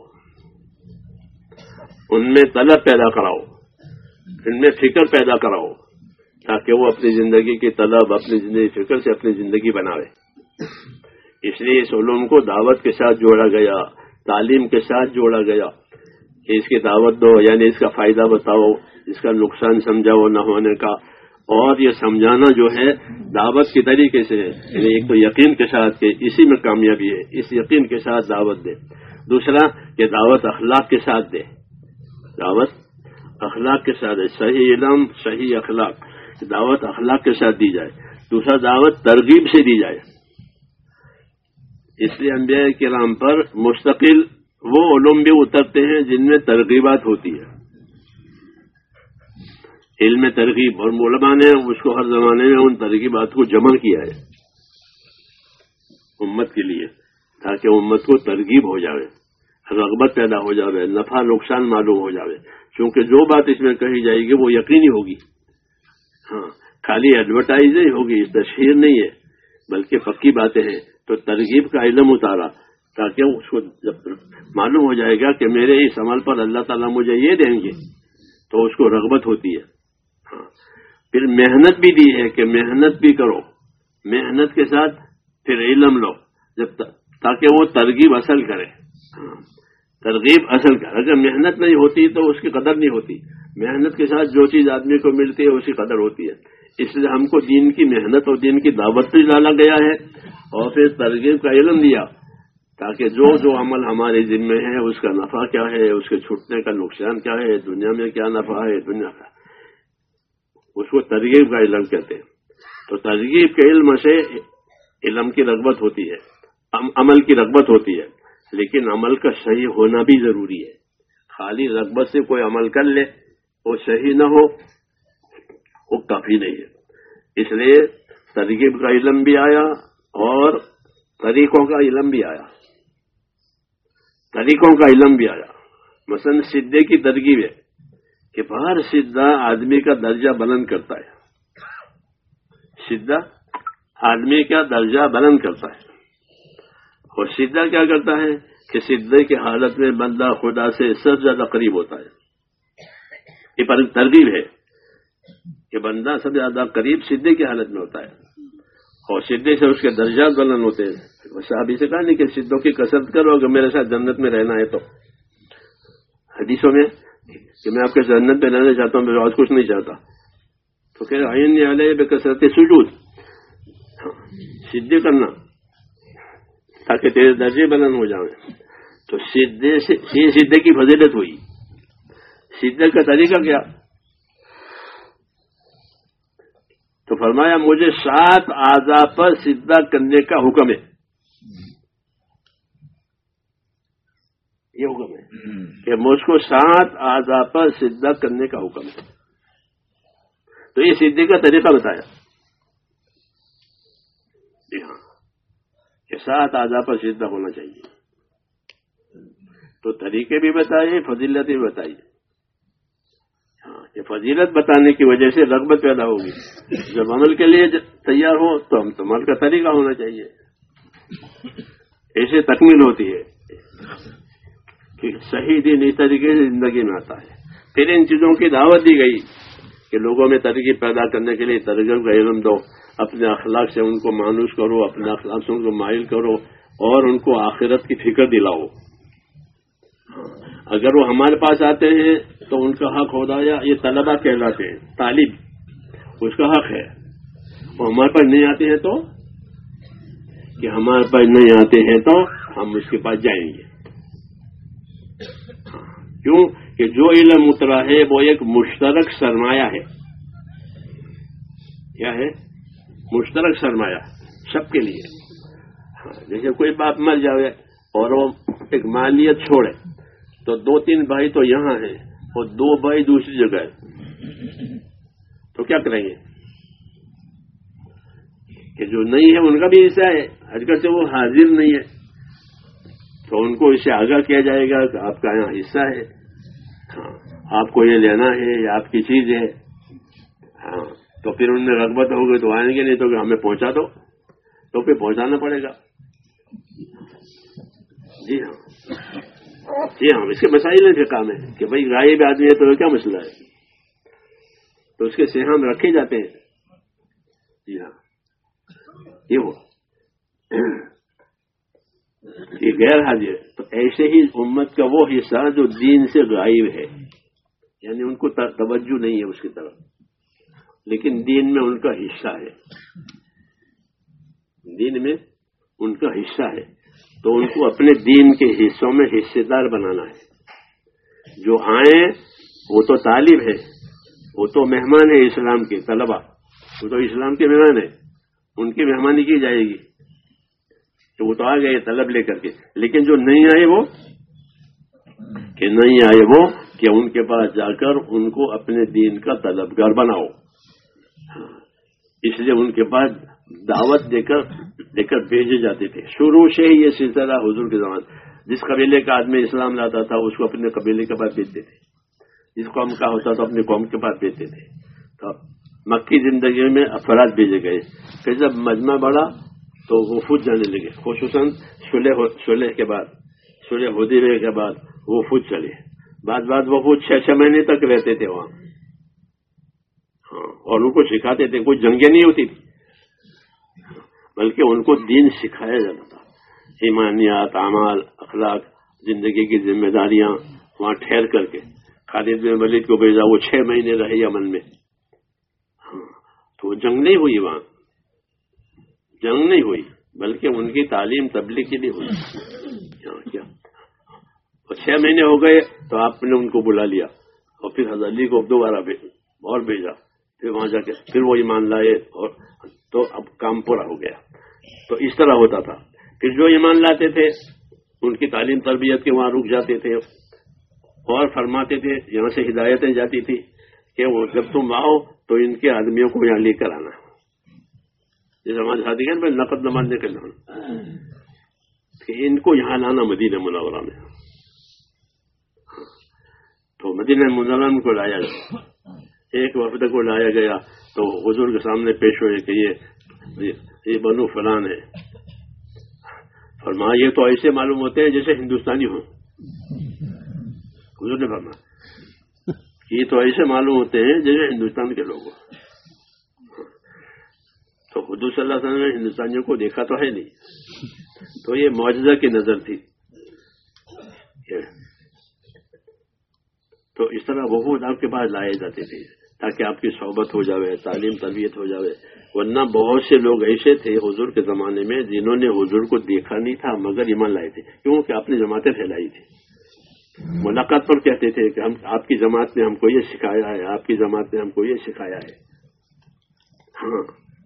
ان میں طلب پیدا کراؤ، ان میں فکر پیدا کراؤ تاکہ وہ اپنی زندگی کی طلب، اپنی زندگی فکر سے اپنی زندگی بناوے. اس لیے اس علوم کو دعوت کے ساتھ جوڑا گیا، تعلیم کے ساتھ جوڑا گیا کہ اس کی دعوت دو، یعنی اس کا فائدہ بتاؤ، اس کا نقصان سمجھاؤ نہ ہونے کا. اور یہ سمجھانا جو ہے دعوت کے طریقے سے ہے، یعنی ایک تو یقین کے ساتھ کہ اسی میں کامیابی ہے، اس یقین کے ساتھ دعوت دے. دوسرا کہ دعوت اخلاق کے ساتھ دے، دعوت اخلاق کے ساتھ ہے، صحیح علم صحیح اخلاق، دعوت اخلاق کے ساتھ دی جائے. دوسرا دعوت ترغیب سے دی جائے. اس لیے انبیاء کرام پر مستقل وہ علوم بھی اترتے ہیں جن میں ترغیبات ہوتی ہے، علم ترغیب، اور علماء نے اس کو ہر زمانے میں ان ترغیبات کو جمع کیا ہے امت کے لیے، تاکہ امت کو ترغیب ہو جاوے، رغبت پیدا ہو جاوے، نفع نقصان معلوم ہو جاوے، کیونکہ جو بات اس میں کہی جائے گی وہ یقینی ہوگی، ہاں خالی ایڈورٹائز نہیں ہوگی، تشہیر نہیں ہے، بلکہ پکی باتیں ہیں۔ تو ترغیب کا علم اتارا تاکہ اس کو جب معلوم ہو جائے گا کہ میرے اس عمل پر اللہ تعالیٰ مجھے یہ دیں گے، تو اس کو رغبت ہوتی ہے۔ ہاں پھر محنت بھی دی ہے کہ محنت بھی کرو، محنت کے ساتھ پھر علم لو، جب تاکہ وہ ترغیب اصل کرے، ہاں ترغیب اصل کرے۔ اگر محنت نہیں ہوتی تو اس کی قدر نہیں ہوتی، محنت کے ساتھ جو چیز آدمی کو ملتی ہے اس کی قدر ہوتی ہے۔ اس لیے ہم کو دین کی محنت اور دین کی دعوت بھی ڈالا گیا ہے، اور پھر ترغیب کا علم دیا تاکہ جو جو عمل ہمارے ذمے ہے اس کا نفع کیا ہے، اس کے چھوٹنے کا نقصان کیا ہے، دنیا میں کیا نفع ہے، دنیا کا، اس کو ترغیب کا علم کہتے ہیں۔ تو ترغیب کے علم سے علم کی رغبت ہوتی ہے، عمل کی رغبت ہوتی ہے، لیکن عمل کا صحیح ہونا بھی ضروری ہے۔ خالی رغبت سے کوئی عمل کر لے وہ صحیح نہ ہو وہ کافی نہیں ہے۔ اس لیے ترغیب کا علم بھی آیا اور طریقوں کا علم بھی آیا، طریقوں کا علم بھی آیا۔ مثلا سدھے کی ترغیب ہے کہ باہر سدھا آدمی کا درجہ بلند کرتا ہے، سدھا آدمی کا درجہ بلند کرتا ہے، اور سدھا کیا کرتا ہے کہ سدھے کی حالت میں بندہ خدا سے سب سے زیادہ قریب ہوتا ہے۔ یہ پر ترغیب ہے کہ بندہ سب سے زیادہ قریب سدھے کی حالت میں ہوتا ہے، اور سدھے سے اس کے درجات بلند ہوتے ہیں۔ صحابی سے کہا نہیں کہ سدھوں کی کثرت کرو اگر میرے ساتھ جنت میں رہنا ہے تو، حدیثوں میں کہ میں آپ کے جنت میں رہنا چاہتا ہوں، میں اور کچھ نہیں چاہتا، تو کہ عین علیہ بکثرت سجود، سدھے کرنا تاکہ تیرے درجے بلند ہو جائیں۔ تو سدھے سے یہ سدھے کی فضیلت ہوئی۔ سدھے کا طریقہ کیا؟ تو فرمایا مجھے سات اعضاء پر سجدہ کرنے کا حکم ہے، یہ حکم ہے کہ مجھ کو سات اعضاء پر سجدہ کرنے کا حکم ہے۔ تو یہ سجدے کا طریقہ بتایا، جی ہاں کہ سات اعضاء پر سجدہ ہونا چاہیے، تو طریقے بھی بتائیے، فضیلت بھی بتائیے۔ ہاں کہ فضیلت بتانے کی وجہ سے رغبت پیدا ہوگی، جب عمل کے لیے تیار ہو تو ہم عمل کا طریقہ ہونا چاہیے، ایسے تکمیل ہوتی ہے کہ صحیح دین اس طریقے سے زندگی میں آتا ہے۔ پھر ان چیزوں کی دعوت دی گئی کہ لوگوں میں ترغیب پیدا کرنے کے لیے ترغیب کا علم دو، اپنے اخلاق سے ان کو مانوس کرو، اپنے اخلاق سے ان کو مائل کرو، اور ان کو آخرت کی فکر دلاؤ۔ اگر وہ ہمارے پاس آتے ہیں تو ان کا حق ہوتا ہے، یہ طلبہ کہلاتے ہیں، طالب اس کا حق ہے، وہ ہمارے پاس نہیں آتے ہیں تو کہ ہمارے پاس نہیں آتے ہیں تو ہم اس کے پاس جائیں گے، کیوں کہ جو علم اترا ہے وہ ایک مشترک سرمایہ ہے۔ کیا ہے؟ مشترک سرمایہ سب کے لیے۔ جیسے کوئی باپ مر جاوے اور وہ ایک مالیت چھوڑے تو دو تین بھائی تو یہاں ہیں اور دو بھائی دوسری جگہ ہے، تو کیا کریں گے؟ کہ جو نہیں ہے ان کا بھی حصہ ہے، اگر سے وہ حاضر نہیں ہے تو ان کو اسے آگاہ کیا جائے گا کہ آپ کا یہاں حصہ ہے، ہاں آپ کو یہ لینا ہے، یہ آپ کی چیز ہے، ہاں تو پھر ان میں رغبت ہوگی تو آئیں گے، نہیں تو کہ ہمیں پہنچا دو، تو پھر پہنچانا پڑے گا۔ جی ہاں جی ہاں اس کے مسائل ہیں فقہ میں کہ بھائی غائب آدمی ہے تو کیا مسئلہ ہے، تو اس کے سہام رکھے جاتے ہیں۔ جی ہاں یہ ہوا یہ غیر حاضر، تو ایسے ہی امت کا وہ حصہ جو دین سے غائب ہے، یعنی ان کو توجہ نہیں ہے اس کی طرف، لیکن دین میں ان کا حصہ ہے، دین میں ان کا حصہ ہے، تو ان کو اپنے دین کے حصوں میں حصے دار بنانا ہے۔ جو آئیں وہ تو طالب ہے، وہ تو مہمان ہے اسلام کے، طلبہ وہ تو اسلام کے مہمان ہے، ان کی مہمانی کی جائے گی، تو وہ تو آ گئے طلب لے کر کے، لیکن جو نہیں آئے وہ کہ نہیں آئے وہ کہ ان کے پاس جا کر ان کو اپنے دین کا طلبگار بناؤ. اس لیے ان کے پاس دعوت دے کر دے کر بھیجے جاتے تھے. شروع سے ہی یہ سلسلہ حضور کے زمانے، جس قبیلے کا آدمی اسلام لاتا تھا اس کو اپنے قبیلے کے پاس بھیجتے تھے، جس قوم کا ہوتا تھا اپنے قوم کے پاس بھیجتے تھے. تو مکی زندگی میں افراد بھیجے گئے. پھر جب مجمع بڑھا تو وفود جانے لگے، خصوصاً صلح صلح کے بعد، صلح حدیبیہ کے بعد وفود چلے. بعد بعد وفود چھ چھ مہینے تک رہتے تھے وہاں، ہاں، اور ان کو سکھاتے تھے. کوئی جنگیں نہیں ہوتی تھی، بلکہ ان کو دین سکھایا جاتا تھا. ایمانیات، اعمال، اخلاق، زندگی کی ذمہ داریاں وہاں ٹھہر کر کے. خالد بن ولید کو بھیجا، وہ چھ مہینے رہے یمن میں. ہاں، تو جنگ نہیں ہوئی وہاں، جنگ نہیں ہوئی، بلکہ ان کی تعلیم تبلیغ کے لیے ہوئی. کیا چھ مہینے ہو گئے تو آپ نے ان کو بلا لیا اور پھر حضرت علی کو دوبارہ اور بھیجا. پھر وہاں جا کے پھر وہ ایمان لائے اور تو اب کام پورا ہو گیا. تو اس طرح ہوتا تھا. پھر جو ایمان لاتے تھے ان کی تعلیم تربیت کے وہاں رک جاتے تھے اور فرماتے تھے، یہاں سے ہدایتیں جاتی تھی کہ وہ جب تم آؤ تو ان کے آدمیوں کو یہاں لے کر آنا. جیسے ہمارے ساتھی کہتے ہیں نقد نمازنے کے لانا، کہ ان کو یہاں لانا مدینہ منورہ میں. تو مدینہ منورہ کو لایا گیا، ایک وفد کو لایا گیا تو حضور کے سامنے پیش ہوئے کہ یہ یہ بنو فلان ہے. فرمایا یہ تو ایسے معلوم ہوتے ہیں جیسے ہندوستانی ہوں. حضور نے فرمایا یہ تو ایسے معلوم ہوتے ہیں جیسے ہندوستان کے لوگ ہوں. تو حضور صلی اللہ علیہ وسلم نے ہندوستانیوں کو دیکھا تو ہے نہیں، تو یہ معجزہ کی نظر تھی. تو اس طرح وفود آپ کے پاس لائے جاتے تھے تاکہ آپ کی صحبت ہو جاوے، تعلیم تربیت ہو جاوے. ورنہ بہت سے لوگ ایسے تھے حضور کے زمانے میں جنہوں نے حضور کو دیکھا نہیں تھا مگر ایمان لائے تھے، کیونکہ آپ نے جماعتیں پھیلائی تھی. ملاقات پر کہتے تھے کہ ہم آپ کی جماعت نے ہم کو یہ سکھایا ہے، آپ کی جماعت نے ہم کو یہ سکھایا ہے. ہاں،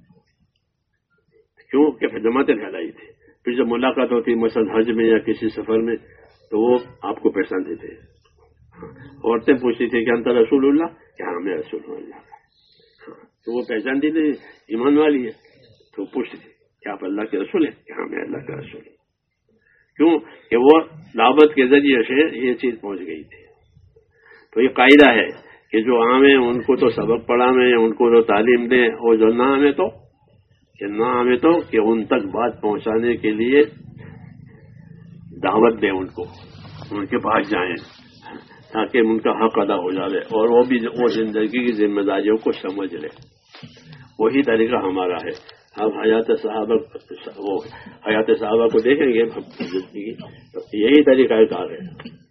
کیوں کہ جماعتیں پھیلائی تھی. پھر جب ملاقات ہوتی مثلا حج میں یا کسی سفر میں تو وہ آپ کو پہچانتے تھے. عورتیں پوچھتی تھی کہ انت رسول اللہ، کہ ہاں میں رسول اللہ. تو وہ پہچانتی تھی ایمان والی ہے، تو پوچھتی تھی کہ آپ اللہ کے رسول ہیں، کہ ہاں میں اللہ کا رسول ہوں. کیوں کہ وہ دعوت کے ذریعے سے یہ چیز پہنچ گئی تھی. تو یہ قاعدہ ہے کہ جو عام ہیں ان کو تو سبق پڑھانے، ان کو تو تعلیم دیں، اور جو نہ ہمیں تو کہ نہ ہمیں تو کہ ان تک بات پہنچانے کے لیے دعوت دیں، ان کو ان کے پاس جائیں تاکہ ان کا حق ادا ہو جائے اور وہ بھی وہ زندگی کی ذمہ داریوں کو سمجھ لے. وہی طریقہ ہمارا ہے. اب حیات صحابہ وہ حیات صحابہ کو دیکھیں گے تو یہی طریقہ کار ہے،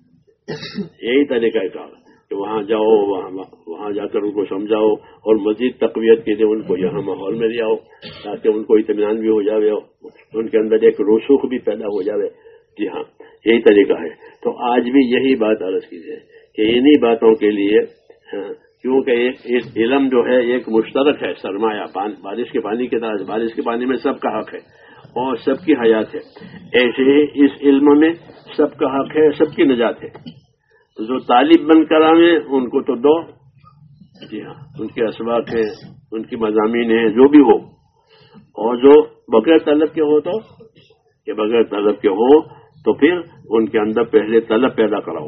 یہی طریقہ کار کہ وہاں جاؤ، وہاں وہاں جا کر ان کو سمجھاؤ اور مزید تقویت کے لیے ان کو یہاں ماحول میں لے آؤ تاکہ ان کو اطمینان بھی ہو جائے، ان کے اندر ایک رسوخ بھی پیدا ہو جائے. جی ہاں، یہی طریقہ ہے. تو آج بھی یہی بات عرض کیجیے کہ انہی باتوں کے لیے، کیونکہ ایک علم جو ہے ایک مشترک ہے، سرمایہ بارش کے پانی کے طرح، بارش کے پانی میں سب کا حق ہے اور سب کی حیات ہے. ایسے ہی اس علم میں سب کا حق ہے، سب کی نجات ہے. جو طالب بن کر آئے ان کو تو دو، جی ہاں، ان کے اسباق ہیں، ان کی مضامین ہیں، جو بھی ہو. اور جو بغیر طلب کے ہو تو کہ بغیر طلب کے ہو تو پھر ان کے اندر پہلے طلب پیدا کراؤ.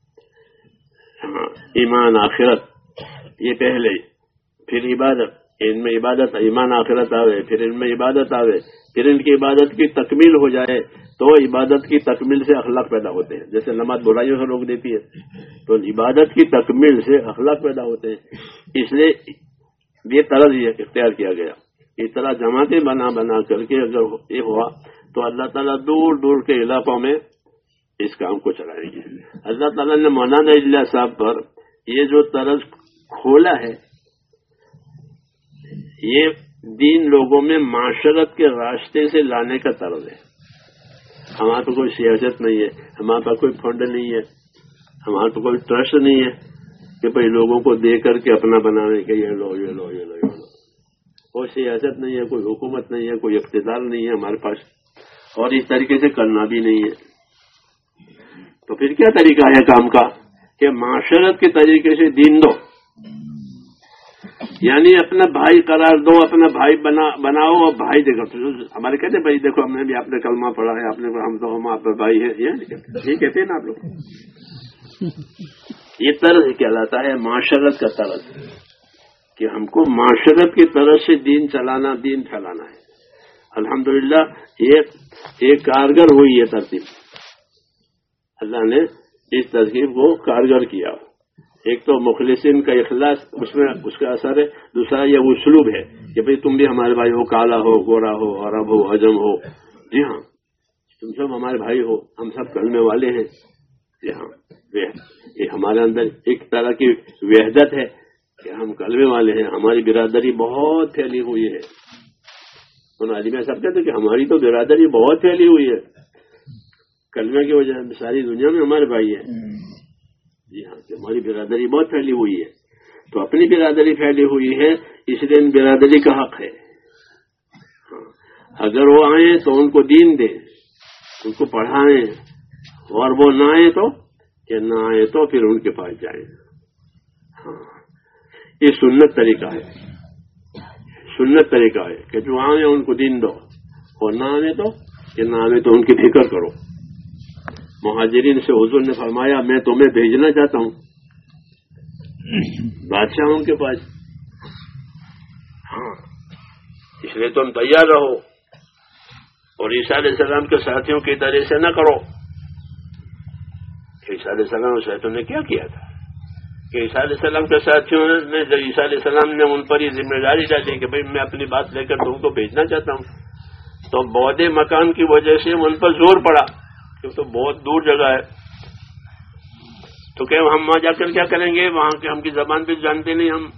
ہاں، ایمان آخرت یہ پہلے، پھر عبادت. ان میں عبادت، ایمان آخرت آوے، پھر ان میں عبادت آوے، پھر ان کی عبادت کی تکمیل ہو جائے تو عبادت کی تکمیل سے اخلاق پیدا ہوتے ہیں. جیسے نماز برائیوں سے روک دیتی ہے تو عبادت کی تکمیل سے اخلاق پیدا ہوتے ہیں. اس لیے یہ طرز یہ اختیار کیا گیا. اس طرح جماعتیں بنا بنا کر کے اگر یہ ہوا تو اللہ تعالیٰ دور دور کے علاقوں میں اس کام کو چلائیں گے. اللہ تعالیٰ نے مولانا اجلاس صاحب پر یہ جو طرز کھولا ہے، یہ دین لوگوں میں معاشرت کے راستے سے لانے کا طرز ہے. ہمارے پہ کوئی سیاست نہیں ہے، ہمارے پاس کوئی فنڈ نہیں ہے، ہمارے پہ کوئی ٹرسٹ نہیں ہے کہ بھائی لوگوں کو دے کر کے اپنا بنانے کے یہ لو یہ لو یہ لو یہ لو. کوئی سیاست نہیں ہے، کوئی حکومت نہیں ہے، کوئی اقتدار نہیں ہے ہمارے پاس، اور اس طریقے سے کرنا بھی نہیں ہے. تو پھر کیا طریقہ ہے کام کا کہ معاشرت کے طریقے سے دین دو، یعنی اپنا بھائی قرار دو، اپنا بھائی بنا بناؤ اور بھائی دیکھو. ہمارے کہتے ہیں بھائی دیکھو ہم نے بھی آپ نے کلمہ پڑھا ہے، آپ نے ہم تو ہم آپ بھائی ہیں، یہ کہتے ہیں نا آپ لوگ. یہ طرز کہلاتا ہے معاشرت کا طرز، کہ ہم کو معاشرت کی طرف سے دین چلانا، دین پھیلانا ہے. الحمدللہ یہ ایک کارگر ہوئی ہے ترتیب، اللہ نے اس ترکیب کو کارگر کیا. ایک تو مخلصین کا اخلاص اس میں اس کا اثر ہے، دوسرا یہ اسلوب ہے کہ بھئی تم بھی ہمارے بھائی ہو، کالا ہو، گورا ہو، عرب ہو، عجم ہو، جی ہاں تم سب ہمارے بھائی ہو، ہم سب کلمے والے ہیں. جی ہاں یہ ہمارے اندر ایک طرح کی وحدت ہے کہ ہم کلمے والے ہیں. ہماری برادری بہت پھیلی ہوئی ہے. ان عالم سب کہتے ہیں کہ ہماری تو برادری بہت پھیلی ہوئی ہے، کلمے کی وجہ سے ساری دنیا میں ہمارے بھائی ہیں. جی ہاں کہ ہماری برادری بہت پھیلی ہوئی ہے. تو اپنی برادری پھیلی ہوئی ہے، اس لیے ان برادری کا حق ہے. اگر وہ آئیں تو ان کو دین دیں، ان کو پڑھائیں، اور وہ نہ آئے تو کہ نہ آئے تو پھر ان کے پاس جائیں. ہاں یہ سنت طریقہ ہے، سنت طریقہ ہے کہ جو آئیں ان کو دین دو، اور نہ آنے تو کہ نہ آنے تو ان کی فکر کرو. مہاجرین سے حضور نے فرمایا میں تمہیں بھیجنا چاہتا ہوں بادشاہوں کے پاس. ہاں اس لیے تم تیار رہو، اور عیسیٰ علیہ السلام کے ساتھیوں کی طرح سے نہ کرو. عیسیٰ علیہ السلام کے ساتھیوں نے کیا کیا تھا کہ عیسیٰ علیہ السلام کے ساتھیوں نے جب عیسیٰ علیہ السلام نے ان پر یہ ذمہ داری ڈالی کہ بھئی میں اپنی بات لے کر تم کو بھیجنا چاہتا ہوں، تو بعد مکان کی وجہ سے ان پر زور پڑا کیونکہ تو بہت دور جگہ ہے. تو کہ ہم وہاں جا کر کیا کریں گے، وہاں کے ہم کی زبان بھی جانتے نہیں ہم.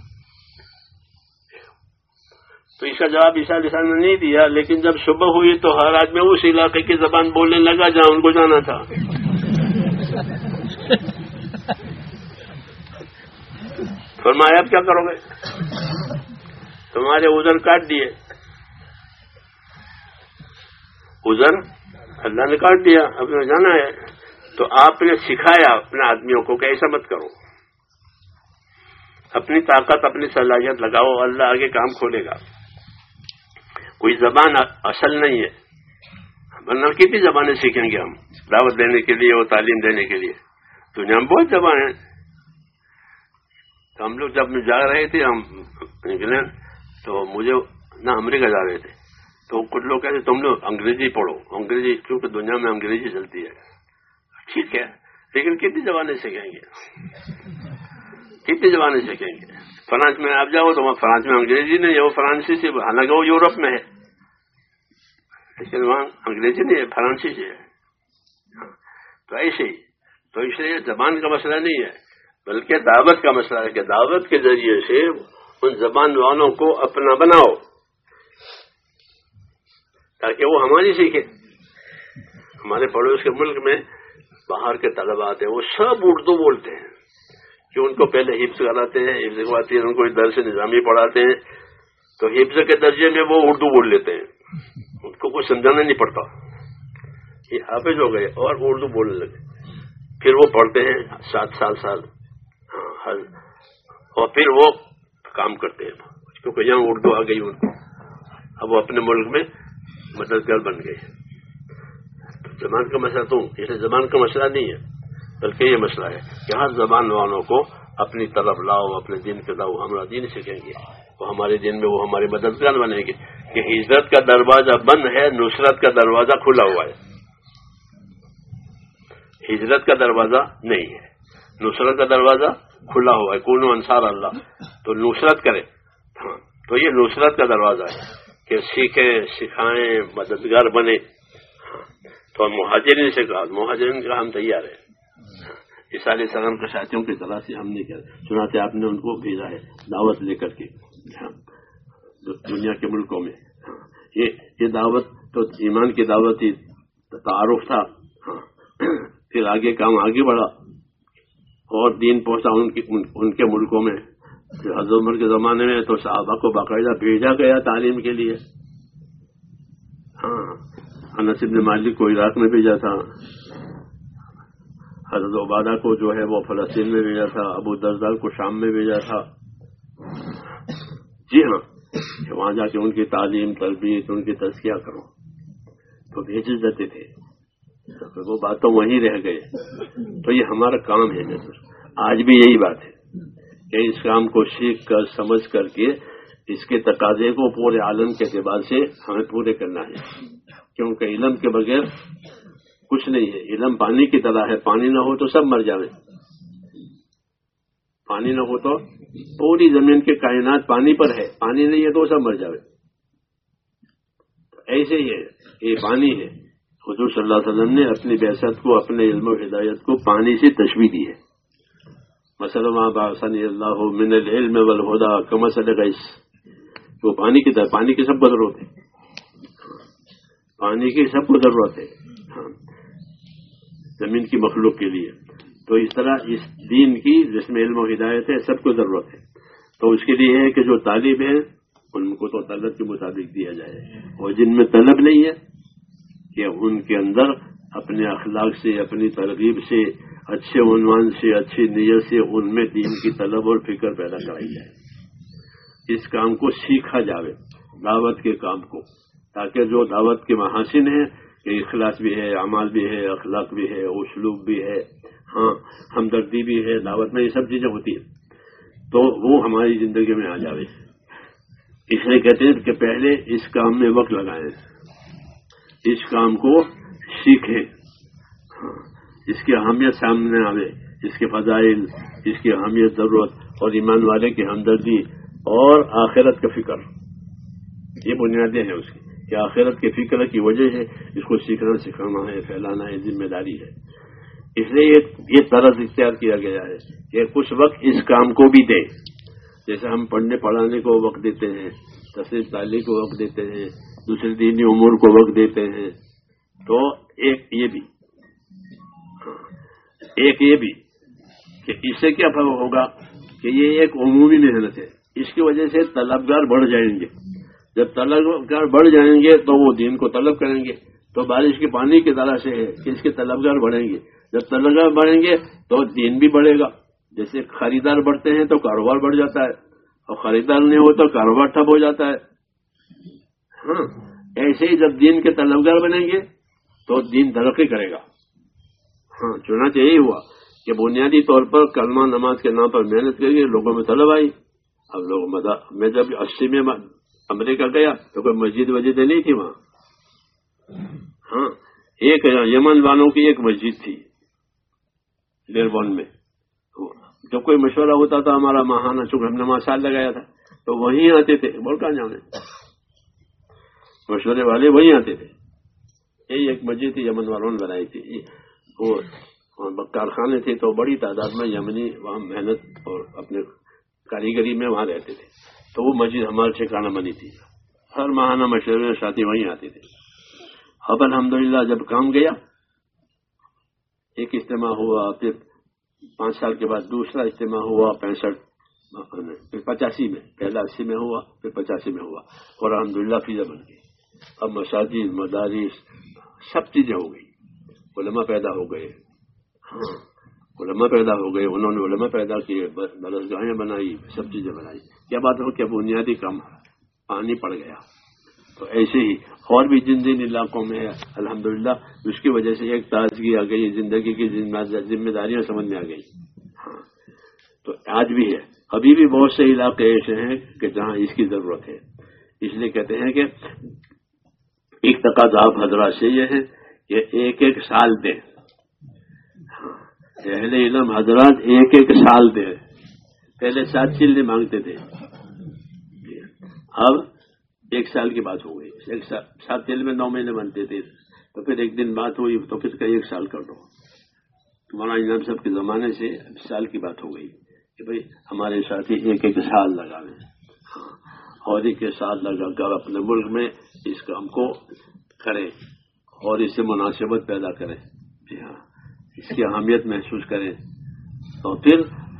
تو اس کا جواب عیسیٰ علیہ السلام نے نہیں دیا، لیکن جب صبح ہوئی تو ہر آدمی اس علاقے کی زبان بولنے لگا جہاں ان کو جانا تھا. فرمایا اب کیا کرو گے، تمہارے عذر کاٹ دیے. عذر اللہ نے کاٹ دیا، اب جانا ہے. تو آپ نے سکھایا اپنے آدمیوں کو کہ ایسا مت کرو، اپنی طاقت اپنی صلاحیت لگاؤ، اللہ آگے کام کھولے گا. کوئی زبان اصل نہیں ہے، ورنہ کتنی زبانیں سیکھیں گے ہم دعوت دینے کے لیے اور تعلیم دینے کے لیے. دنیا میں بہت زبانیں ہیں. تو ہم لوگ جب جا رہے تھے ہم انگلینڈ، تو مجھے نہ امریکہ جا رہے تھے، تو کچھ لوگ کہتے تم لوگ انگریزی پڑھو، انگریزی کیونکہ دنیا میں انگریزی چلتی ہے. ٹھیک ہے، لیکن کتنی زبانیں سیکھیں گے، کتنی زبانیں سیکھیں گے. فرانس میں آپ جاؤ تو وہاں فرانس میں انگریزی نہیں ہے، وہ فرانسیسی، حالانکہ وہ یورپ میں ہے، لیکن وہاں انگریزی نہیں ہے، فرانسیسی ہے. تو ایسے ہی تو اس لیے زبان کا مسئلہ نہیں ہے، بلکہ دعوت کا مسئلہ ہے کہ دعوت کے ذریعے سے ان زبان والوں کو اپنا بناؤ تاکہ وہ ہماری سیکھیں. ہمارے پڑوس کے ملک میں باہر کے طلباء آتے ہیں، وہ سب اردو بولتے ہیں کہ ان کو پہلے حفظ کراتے ہیں، حفظ کرواتے ہیں، ان کو درس نظامی پڑھاتے ہیں، تو حفظ کے درجے میں وہ اردو بول لیتے ہیں، ان کو کچھ سمجھانا نہیں پڑتا. یہ حافظ ہو گئے اور اردو بولنے لگے. پھر وہ پڑھتے ہیں سات سال سال ہاں، اور پھر وہ کام کرتے ہیں کیونکہ یہاں اردو آ گئی ان کو، اب وہ اپنے ملک میں مددگار بن گئے. زبان کا مسئلہ تو یہ زبان کا مسئلہ نہیں ہے، بلکہ یہ مسئلہ ہے کہ ہر زبان والوں کو اپنی طرف لاؤ، اپنے دین کے لاؤ. ہمارا دین سیکھیں گے، وہ ہمارے دین میں وہ ہمارے مددگار بنیں گے. کہ ہجرت کا دروازہ بند ہے، نصرت کا دروازہ کھلا ہوا ہے. ہجرت کا دروازہ نہیں ہے، نصرت کا دروازہ کھلا ہوا ہے. کونوا انصار اللہ، تو نصرت کرے. ہاں تو یہ نصرت کا دروازہ ہے کہ سیکھیں، سکھائیں، مددگار بنے. تو مہاجرین سے کہا، مہاجرین کا ہم تیار ہیں. عیسیٰ علیہ السلام کے ساتھیوں کی طرح سے ہم نے کیا سناتے، آپ نے ان کو بھیجا ہے دعوت لے کر کے دنیا کے ملکوں میں. یہ یہ دعوت تو ایمان کی دعوت ہی تعارف تھا. پھر آگے کام آگے بڑھا اور دین پہنچا ان کی ان کے ملکوں میں. حضرت عمر کے زمانے میں تو صحابہ کو باقاعدہ بھیجا گیا تعلیم کے لیے. ہاں انس بن مالک کو عراق میں بھیجا تھا، حضرت عبادہ کو جو ہے وہ فلسطین میں بھیجا تھا، ابو درداء کو شام میں بھیجا تھا. جی ہاں، وہاں جا کے ان کی تعلیم تربیت ان کی تزکیہ کرو تو بھیجے جاتے تھے. وہ بات تو وہیں رہ گئے. تو یہ ہمارا کام ہے. آج بھی یہی بات ہے کہ اس کام کو سیکھ کر سمجھ کر کے اس کے تقاضے کو پورے عالم کے اعتبار سے ہمیں پورے کرنا ہے، کیونکہ علم کے بغیر کچھ نہیں ہے. علم پانی کی طرح ہے، پانی نہ ہو تو سب مر جائیں. پانی نہ ہو تو پوری زمین کے کائنات پانی پر ہے، پانی نہیں ہے تو سب مر جائے. ایسے ہی ہے، یہ پانی ہے. حضور صلی اللہ علیہ وسلم نے اپنی بعثت کو، اپنے علم و ہدایت کو پانی سے تشبیہ دی ہے. مثلا ما بعثنی اللہ من العلم والہدی کمثل غیث. وہ پانی کی طرح، پانی کی سب کو ضرورت ہے، پانی کی سب کو ضرورت ہے ہاں زمین کی مخلوق کے لیے. تو اس طرح اس دین کی جس میں علم و ہدایت ہے سب کو ضرورت ہے. تو اس کے لیے ہے کہ جو طالب ہیں ان کو تو طلب کے مطابق دیا جائے، اور جن میں طلب نہیں ہے کہ ان کے اندر اپنے اخلاق سے، اپنی ترغیب سے، اچھے عنوان سے، اچھی نیت سے ان میں دین کی طلب اور فکر پیدا کرائی جائے. اس کام کو سیکھا جاوے، دعوت کے کام کو، تاکہ جو دعوت کے محاسن ہیں کہ اخلاص بھی ہے، اعمال بھی ہے، اخلاق بھی ہے، اسلوب بھی ہے، ہاں ہمدردی بھی ہے، دعوت میں یہ سب چیزیں ہوتی ہیں، تو وہ ہماری زندگی میں آ جاوے. اس لیے کہتے ہیں کہ پہلے اس کام میں وقت لگائیں، اس کام کو سیکھیں، ہاں اس کی اہمیت سامنے آوے، اس کے فضائل، اس کی اہمیت، ضرورت، اور ایمان والے کی ہمدردی اور آخرت کا فکر، یہ بنیادیں ہیں اس کی کہ آخرت کے فکر کی وجہ سے اس کو سیکھنا سکھانا ہے، پھیلانا ہے، ذمہ داری ہے. اس لیے یہ طرز اختیار کیا گیا ہے کہ کچھ وقت اس کام کو بھی دیں. جیسے ہم پڑھنے پڑھانے کو وقت دیتے ہیں، تفسیر تعلیم کو وقت دیتے ہیں، دوسرے دینی امور کو وقت دیتے ہیں، تو ایک یہ بھی ایک یہ بھی کہ اس سے کیا فرق ہوگا کہ یہ ایک عمومی محنت ہے. اس کی وجہ سے طلبگار بڑھ جائیں گے. جب طلبگار بڑھ جائیں گے تو وہ دین کو طلب کریں گے. تو بارش کے پانی کی طرح سے ہے کہ اس کے طلبگار بڑھیں گے. جب طلبگار بڑھیں گے تو دین بھی بڑھے گا. جیسے خریدار بڑھتے ہیں تو کاروبار بڑھ جاتا ہے، اور خریدار نہیں ہو تو کاروبار ٹھپ ہو جاتا ہے. ہاں ایسے ہی جب دین کے طلبگار بنیں گے تو دین ترقی کرے گا. ہاں چنانچہ یہی ہوا کہ بنیادی طور پر کلمہ نماز کے نام پر محنت کریں گے، لوگوں میں طلب آئی. اب لوگ مدا میں جب اسی میں امریکہ گیا تو کوئی مسجد وجید نہیں تھی وہاں. ہاں ایک یمن والوں کی ایک مسجد تھی ڈیربون میں. جب کوئی مشورہ ہوتا تھا ہمارا ماہانہ، چونکہ ہم نے وہاں سال لگایا تھا تو وہیں آتے تھے. بول کہاں جانے، مشورے والے وہیں آتے تھے. یہی ایک مسجد تھی یمن والوں نے بنائی تھی. وہ کارخانے تھے تو بڑی تعداد میں یمنی وہاں محنت اور اپنے کاریگری میں وہاں رہتے تھے. تو وہ مسجد ہمارے ٹھکانہ بنی تھی. ہر ماہانہ مشورے ساتھی وہیں آتے تھے. اب الحمدللہ جب کام گیا، ایک اجتماع ہوا، پھر پانچ سال کے بعد دوسرا اجتماع ہوا، پینسٹھ پھر پچاسی میں، پہلا اسی میں ہوا، پھر پچاسی میں ہوا، اور الحمدللہ فضا بن گئی. اب مساجد، مدارس، سب چیزیں ہو گئی. علماء پیدا ہو گئے. ہاں علماء پیدا ہو گئے، انہوں نے علماء پیدا کیے، درسگاہیں بنائی، سب چیزیں بنائی. کیا بات ہو کہ بنیادی کام پانی پڑ گیا. تو ایسے ہی اور بھی جن جن علاقوں میں ہے الحمدللہ اس کی وجہ سے ایک تازگی آ گئی، زندگی کی ذمہ داریاں سمجھ میں آ گئی. ہاں تو آج بھی ہے. ابھی بھی بہت سے علاقے ایسے ہیں کہ جہاں اس کی ضرورت ہے. اس لیے کہتے ہیں کہ ایک تقاضا آپ حضرات سے یہ ہے کہ ایک ایک سال دیں. اہل علم حضرات ایک ایک سال دیں. پہلے سات چلنے مانگتے تھے، اب ایک سال کی بات ہو گئی. ایک سال سات چل میں نو مہینے بنتے تھے، تو پھر ایک دن بات ہوئی تو پھر کہیں ایک سال کر دو. مولانا انعام صاحب کے زمانے سے سال کی بات ہو گئی کہ بھئی ہمارے ساتھی ایک ایک سال لگا لیں. ہاں اور ایک ایک سال لگا کر اپنے ملک میں اس کام کو کریں اور اس سے مناسبت پیدا کریں. جی ہاں اس کی اہمیت محسوس کریں. اور پھر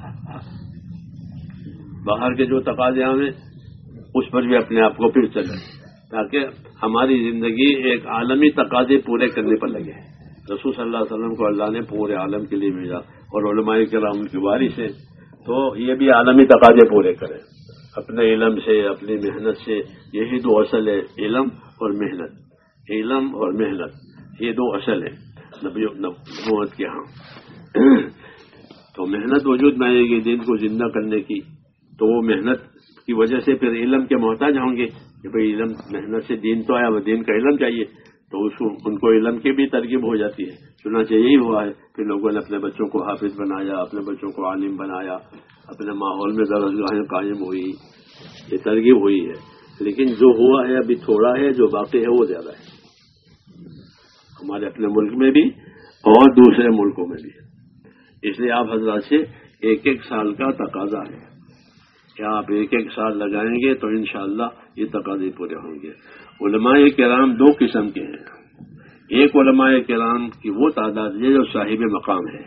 باہر کے جو تقاضے ہمیں اس پر بھی اپنے آپ کو پھر چلیں، تاکہ ہماری زندگی ایک عالمی تقاضے پورے کرنے پر لگے. رسول صلی اللہ علیہ وسلم کو اللہ نے پورے عالم کے لیے بھیجا اور علماء کرام ان کی وارث ہیں، تو یہ بھی عالمی تقاضے پورے کریں اپنے علم سے، اپنی محنت سے. یہی دو اصل ہے، علم اور محنت. علم اور محنت یہ دو اصل ہے نبوت کے ہاں. تو محنت وجود میں آئے گی دین کو زندہ کرنے کی، تو وہ محنت کی وجہ سے پھر علم کے محتاج ہوں گے کہ بھئی علم، محنت سے دین تو آیا، وہ دین کا علم چاہیے، تو اس کو ان کو علم کی بھی ترغیب ہو جاتی ہے. چنانچہ یہی ہوا ہے، پھر لوگوں نے اپنے بچوں کو حافظ بنایا، اپنے بچوں کو عالم بنایا، اپنے ماحول میں درسگاہیں قائم ہوئی، یہ ترغیب ہوئی ہے. لیکن جو ہوا ہے ابھی تھوڑا ہے، جو باقی ہے وہ زیادہ ہے، ہمارے اپنے ملک میں بھی اور دوسرے ملکوں میں بھی. اس لیے آپ حضرات سے ایک ایک سال کا تقاضا ہے کہ آپ ایک ایک سال لگائیں گے تو انشاءاللہ یہ تقاضے پورے ہوں گے. علماء کرام دو قسم کے ہیں. ایک علماء کرام کی وہ تعداد ہے جو صاحب مقام ہے،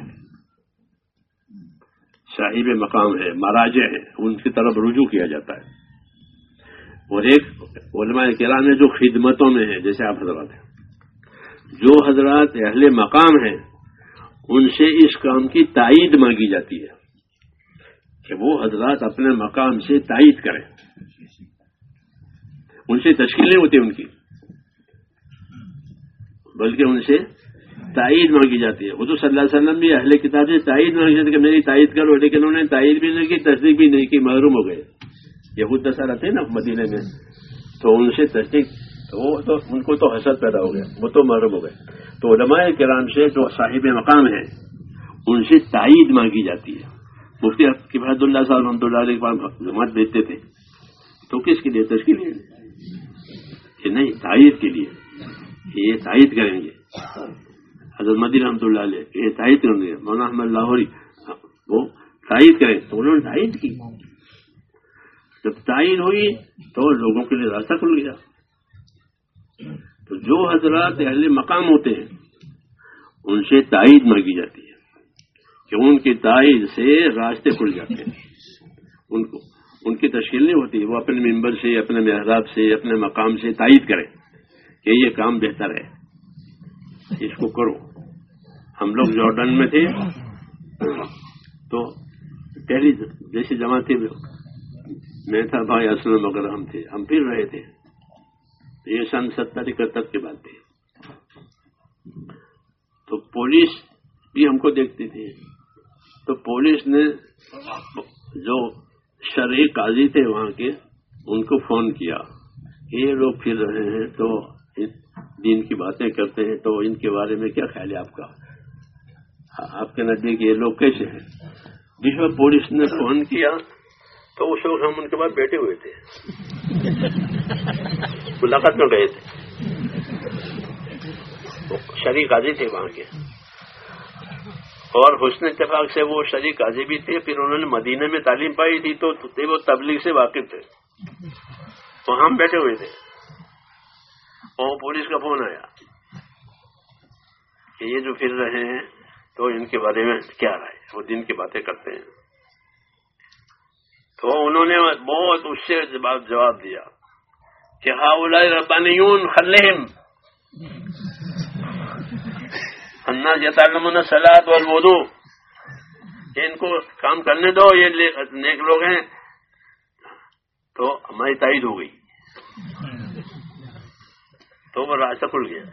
صاحب مقام ہے، مراجع ہیں، ان کی طرف رجوع کیا جاتا ہے. اور ایک علماء کرام ہے جو خدمتوں میں ہیں، جیسے آپ حضرات ہیں. جو حضرات اہل مقام ہیں ان سے اس کام کی تائید مانگی جاتی ہے کہ وہ حضرات اپنے مقام سے تائید کریں. ان سے تشکیل نہیں ہوتی ان کی، بلکہ ان سے تائید مانگی جاتی ہے. حضور صلی اللہ علیہ وسلم بھی اہل کتاب سے تائید مانگی جاتی ہے کہ میری تائید کرو، لیکن انہوں نے تائید بھی نہیں کی، تصدیق بھی نہیں کی، محروم ہو گئے. یہود نصارا تھے نا مدینے میں، تو ان سے تصدیق، وہ تو ان کو تو حسد پیدا ہو گیا، وہ تو محروم ہو گئے. تو علماء کرام سے جو صاحب مقام ہیں ان سے تائید مانگی جاتی ہے. مفتی کفایت اللہ صاحب رحمۃ اللہ علیہ کے جماعت بھیجتے تھے تو کس کے لیے؟ تشکیل کے لیے کہ نہیں، تائید کے لیے، یہ تائید کریں گے. حضرت مدی رحمۃ اللہ علیہ یہ تائید کریں گے. مولانا احمد لاہوری وہ تائید کریں، تو انہوں نے تائید کی. جب تائید ہوئی تو لوگوں کے لیے راستہ کھل گیا. تو جو حضرات اہل مقام ہوتے ہیں ان سے تائید مانگی جاتی ہے کہ ان کی تائید سے راستے کھل جاتے ہیں. ان کو ان کی تشکیل نہیں ہوتی، وہ اپنے ممبر سے، اپنے محراب سے، اپنے مقام سے تائید کریں کہ یہ کام بہتر ہے، اس کو کرو. ہم لوگ جارڈن میں تھے تو پہلی جیسی جماعت تھی، میں تھا، بھائی اسلم وغیرہ ہم تھے، ہم پھر رہے تھے. یہ سن ستر اکہتر کی بات تھی. تو پولیس بھی ہم کو دیکھتی تھی، تو پولیس نے جو شرعی قاضی تھے وہاں کے، ان کو فون کیا کہ یہ لوگ پھر رہے ہیں تو دین کی باتیں کرتے ہیں، تو ان کے بارے میں کیا خیال ہے آپ کا؟ آپ کے نزدیک یہ لوگ کیسے ہیں؟ جس میں پولیس نے فون کیا تو اس وقت ہم ان کے بعد بیٹھے ہوئے تھے، ملاقات میں گئے تھے. شرعی قاضی تھے وہاں کے، اور حسن اتفاق سے وہ شرعی قاضی بھی تھے. پھر انہوں نے مدینے میں تعلیم پائی تھی تو وہ تبلیغ سے واقف تھے. تو ہم بیٹھے ہوئے تھے اور پولیس کا فون آیا کہ یہ جو پھر رہے ہیں تو ان کے بارے میں کیا رائے؟ وہ دین کی باتیں کرتے ہیں. تو انہوں نے بہت اس سے جواب دیا کہ ہؤلاء ربانیون خلہم الناس یتعلمون الصلاۃ والوضوء، ان کو کام کرنے دو، یہ نیک لوگ ہیں. تو ہماری تائید ہو گئی، تو وہ راستہ کھل گیا.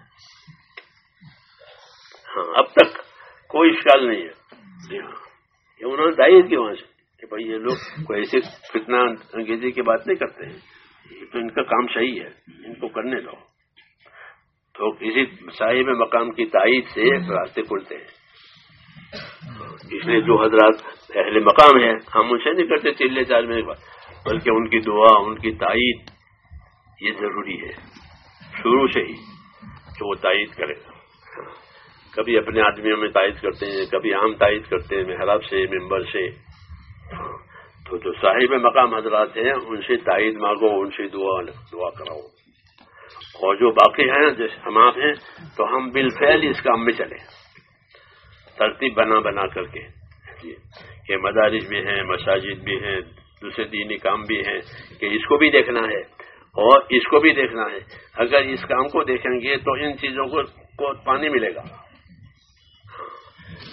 ہاں، اب تک کوئی اشکال نہیں ہے. جی ہاں، کہ انہوں نے تائید کی وہاں سے کہ بھائی یہ لوگ کوئی ایسے فتنہ انگیزی کی بات نہیں کرتے ہیں، تو ان کا کام صحیح ہے، ان کو کرنے دو. تو کسی صاحب مقام کی تائید سے راستے کھلتے ہیں. اس لیے جو حضرات اہل مقام ہیں ہم ان سے نہیں کرتے چلے چال میں بات، بلکہ ان کی دعا، ان کی تائید یہ ضروری ہے شروع سے ہی کہ وہ تائید کرے. کبھی اپنے آدمیوں میں تائید کرتے ہیں، کبھی عام تائید کرتے ہیں محراب سے، ممبر سے. تو جو صاحب مقام حضرات ہیں ان سے تائید مانگو، ان سے دعا دعا کراؤ. اور جو باقی ہیں جیسے ہم آپ ہیں تو ہم بالفعل اس کام میں چلیں، ترتیب بنا بنا کر کے کہ مدارس بھی ہیں، مساجد بھی ہیں، دوسرے دینی کام بھی ہیں کہ اس کو بھی دیکھنا ہے اور اس کو بھی دیکھنا ہے. اگر اس کام کو دیکھیں گے تو ان چیزوں کو پانی ملے گا.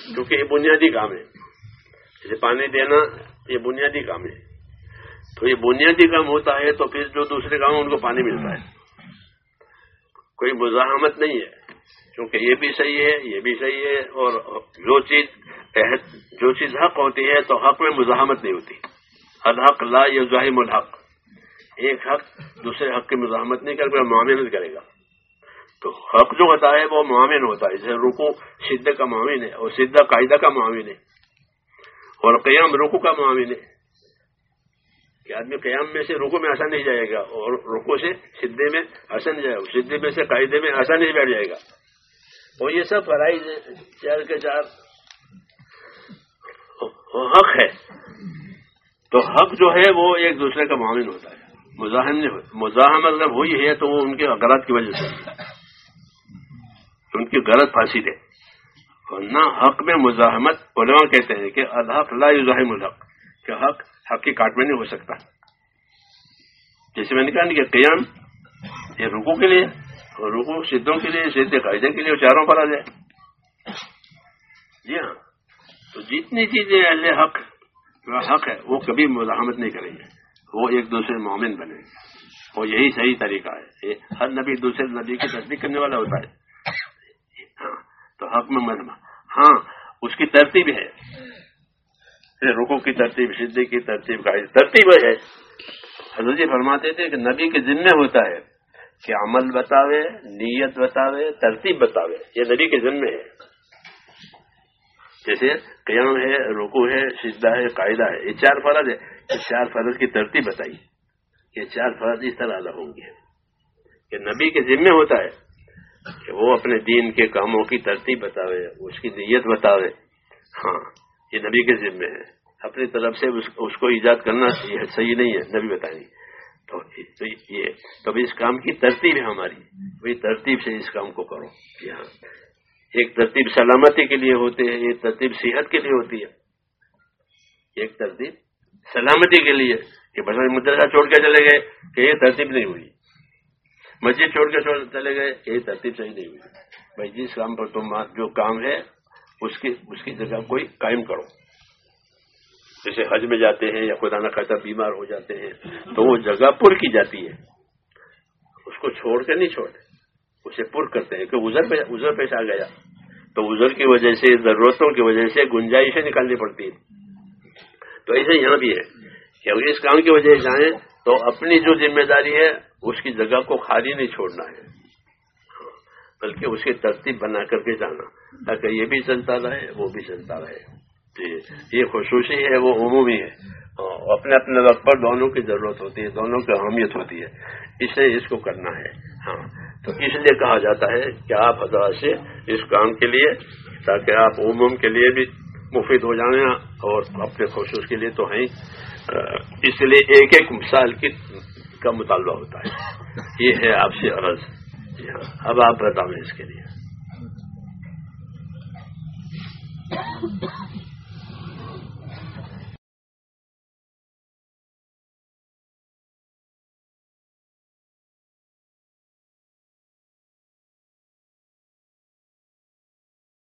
کیونکہ یہ بنیادی کام ہے. جیسے پانی دینا یہ بنیادی کام ہے. تو یہ بنیادی کام ہوتا ہے تو پھر جو دوسرے کام ان کو پانی ملتا ہے. کوئی مزاحمت نہیں ہے کیونکہ یہ بھی صحیح ہے یہ بھی صحیح ہے. اور جو چیز جو چیز حق ہوتی ہے تو حق میں مزاحمت نہیں ہوتی. الحق لا یزاحم الحق. ایک حق دوسرے حق کی مزاحمت نہیں کرے گا معاملت کرے گا. تو حق جو ہوتا ہے وہ معاون ہوتا ہے. جیسے رکوع سجدے کا معاون ہے اور سجدہ قاعدہ کا معاون ہے اور قیام رکوع کا معاون ہے. کہ آدمی قیام میں سے رکوع میں ایسا نہیں جائے گا اور رکوع سے سجدے میں ایسا نہیں جائے گا, سجدے میں سے قاعدے میں ایسا نہیں بیٹھ جائے گا. اور یہ سب فرائض ہیں چار کے چار حق ہے. تو حق جو ہے وہ ایک دوسرے کا معاون ہوتا ہے. مزاحم نہیں ہوتا. مزاحمت اگر ہوئی ہے تو وہ ان کے غلط کی وجہ سے ان کی غلط فاسد ہے. ورنہ حق میں مزاحمت علماء کہتے ہیں کہ الحق لا یزاحم الحق, کہ حق حق کی کاٹ میں نہیں ہو سکتا. جیسے میں نے کہا کہ قیام یہ رکوع کے لیے اور رکوع سجدوں کے لیے سجدے قاعدے کے لیے چاروں پر آ جائے. جی ہاں, تو جتنی چیزیں اہل حق حق ہے وہ کبھی مزاحمت نہیں کریں گے, وہ ایک دوسرے مومن بنے گے. اور یہی صحیح طریقہ ہے. ہر نبی دوسرے نبی کی تصدیق کرنے والا ہوتا ہے. ہاں, تو حق میں مذمہ ہاں اس کی ترتیب ہے. رکوع کی ترتیب, سجدے کی ترتیب, قاعدہ ترتیب ہے. حضرت جی فرماتے تھے کہ نبی کے ذمہ ہوتا ہے کہ عمل بتاوے, نیت بتاوے, ترتیب بتاوے. یہ نبی کے ذمہ ہے. جیسے قیام ہے, رکوع ہے, سجدہ ہے, قاعدہ ہے, یہ چار فرض ہے. یہ چار فرض کی ترتیب بتائی. یہ چار فرض اس طرح ادا ہوں گے کہ نبی کے ذمہ ہوتا ہے کہ وہ اپنے دین کے کاموں کی ترتیب بتاوے, اس کی نیت بتاوے. ہاں, یہ نبی کے ذمہ ہے. اپنی طرف سے اس کو ایجاد کرنا یہ صحیح نہیں ہے, نبی بتائیں گے. تو یہ تو اس کام کی ترتیب ہے ہماری, وہی ترتیب سے اس کام کو کرو. یہاں ایک ترتیب سلامتی کے لیے ہوتے ہیں, ایک ترتیب صحت کے لیے ہوتی ہے. ایک ترتیب سلامتی کے لیے کہ بس مدرسہ چھوڑ کے چلے گئے کہ یہ ترتیب نہیں ہوئی, مسجد چھوڑ کے چلے گئے کہ یہ ترتیب صحیح نہیں ہوئی. بھائی جس کام پر تم جو کام ہے اس کی اس کی جگہ کوئی قائم کرو. جیسے حج میں جاتے ہیں یا خدا نہ خاصہ بیمار ہو جاتے ہیں تو وہ جگہ پر کی جاتی ہے, اس کو چھوڑ کے نہیں چھوڑتے, اسے پر کرتے ہیں کہ عذر عذر پیش آ گیا تو عذر کی وجہ سے, ضرورتوں کی وجہ سے گنجائشیں نکالنی پڑتی ہیں. تو ایسے یہاں بھی ہے کہ اگر اس کام کی وجہ سے جائیں تو اپنی جو ذمہ داری ہے اس کی جگہ کو خالی نہیں چھوڑنا ہے, بلکہ اس کی ترتیب بنا کر کے جانا تاکہ یہ بھی چلتا رہے وہ بھی چلتا رہے. یہ خصوصی ہے وہ عمومی ہے, اپنے اپنے وقت پر دونوں کی ضرورت ہوتی ہے, دونوں کی اہمیت ہوتی ہے, اس لیے اس کو کرنا ہے. ہاں, تو اس لیے کہا جاتا ہے کہ آپ حضرات سے اس کام کے لیے تاکہ آپ عموم کے لیے بھی مفید ہو جائیں اور اپنے خصوص کے لیے تو ہیں, اس لیے ایک ایک مثال کی کا مطالبہ ہوتا ہے. یہ ہے آپ سے عرض. جی ہاں, اب آپ بتائیں اس کے لیے.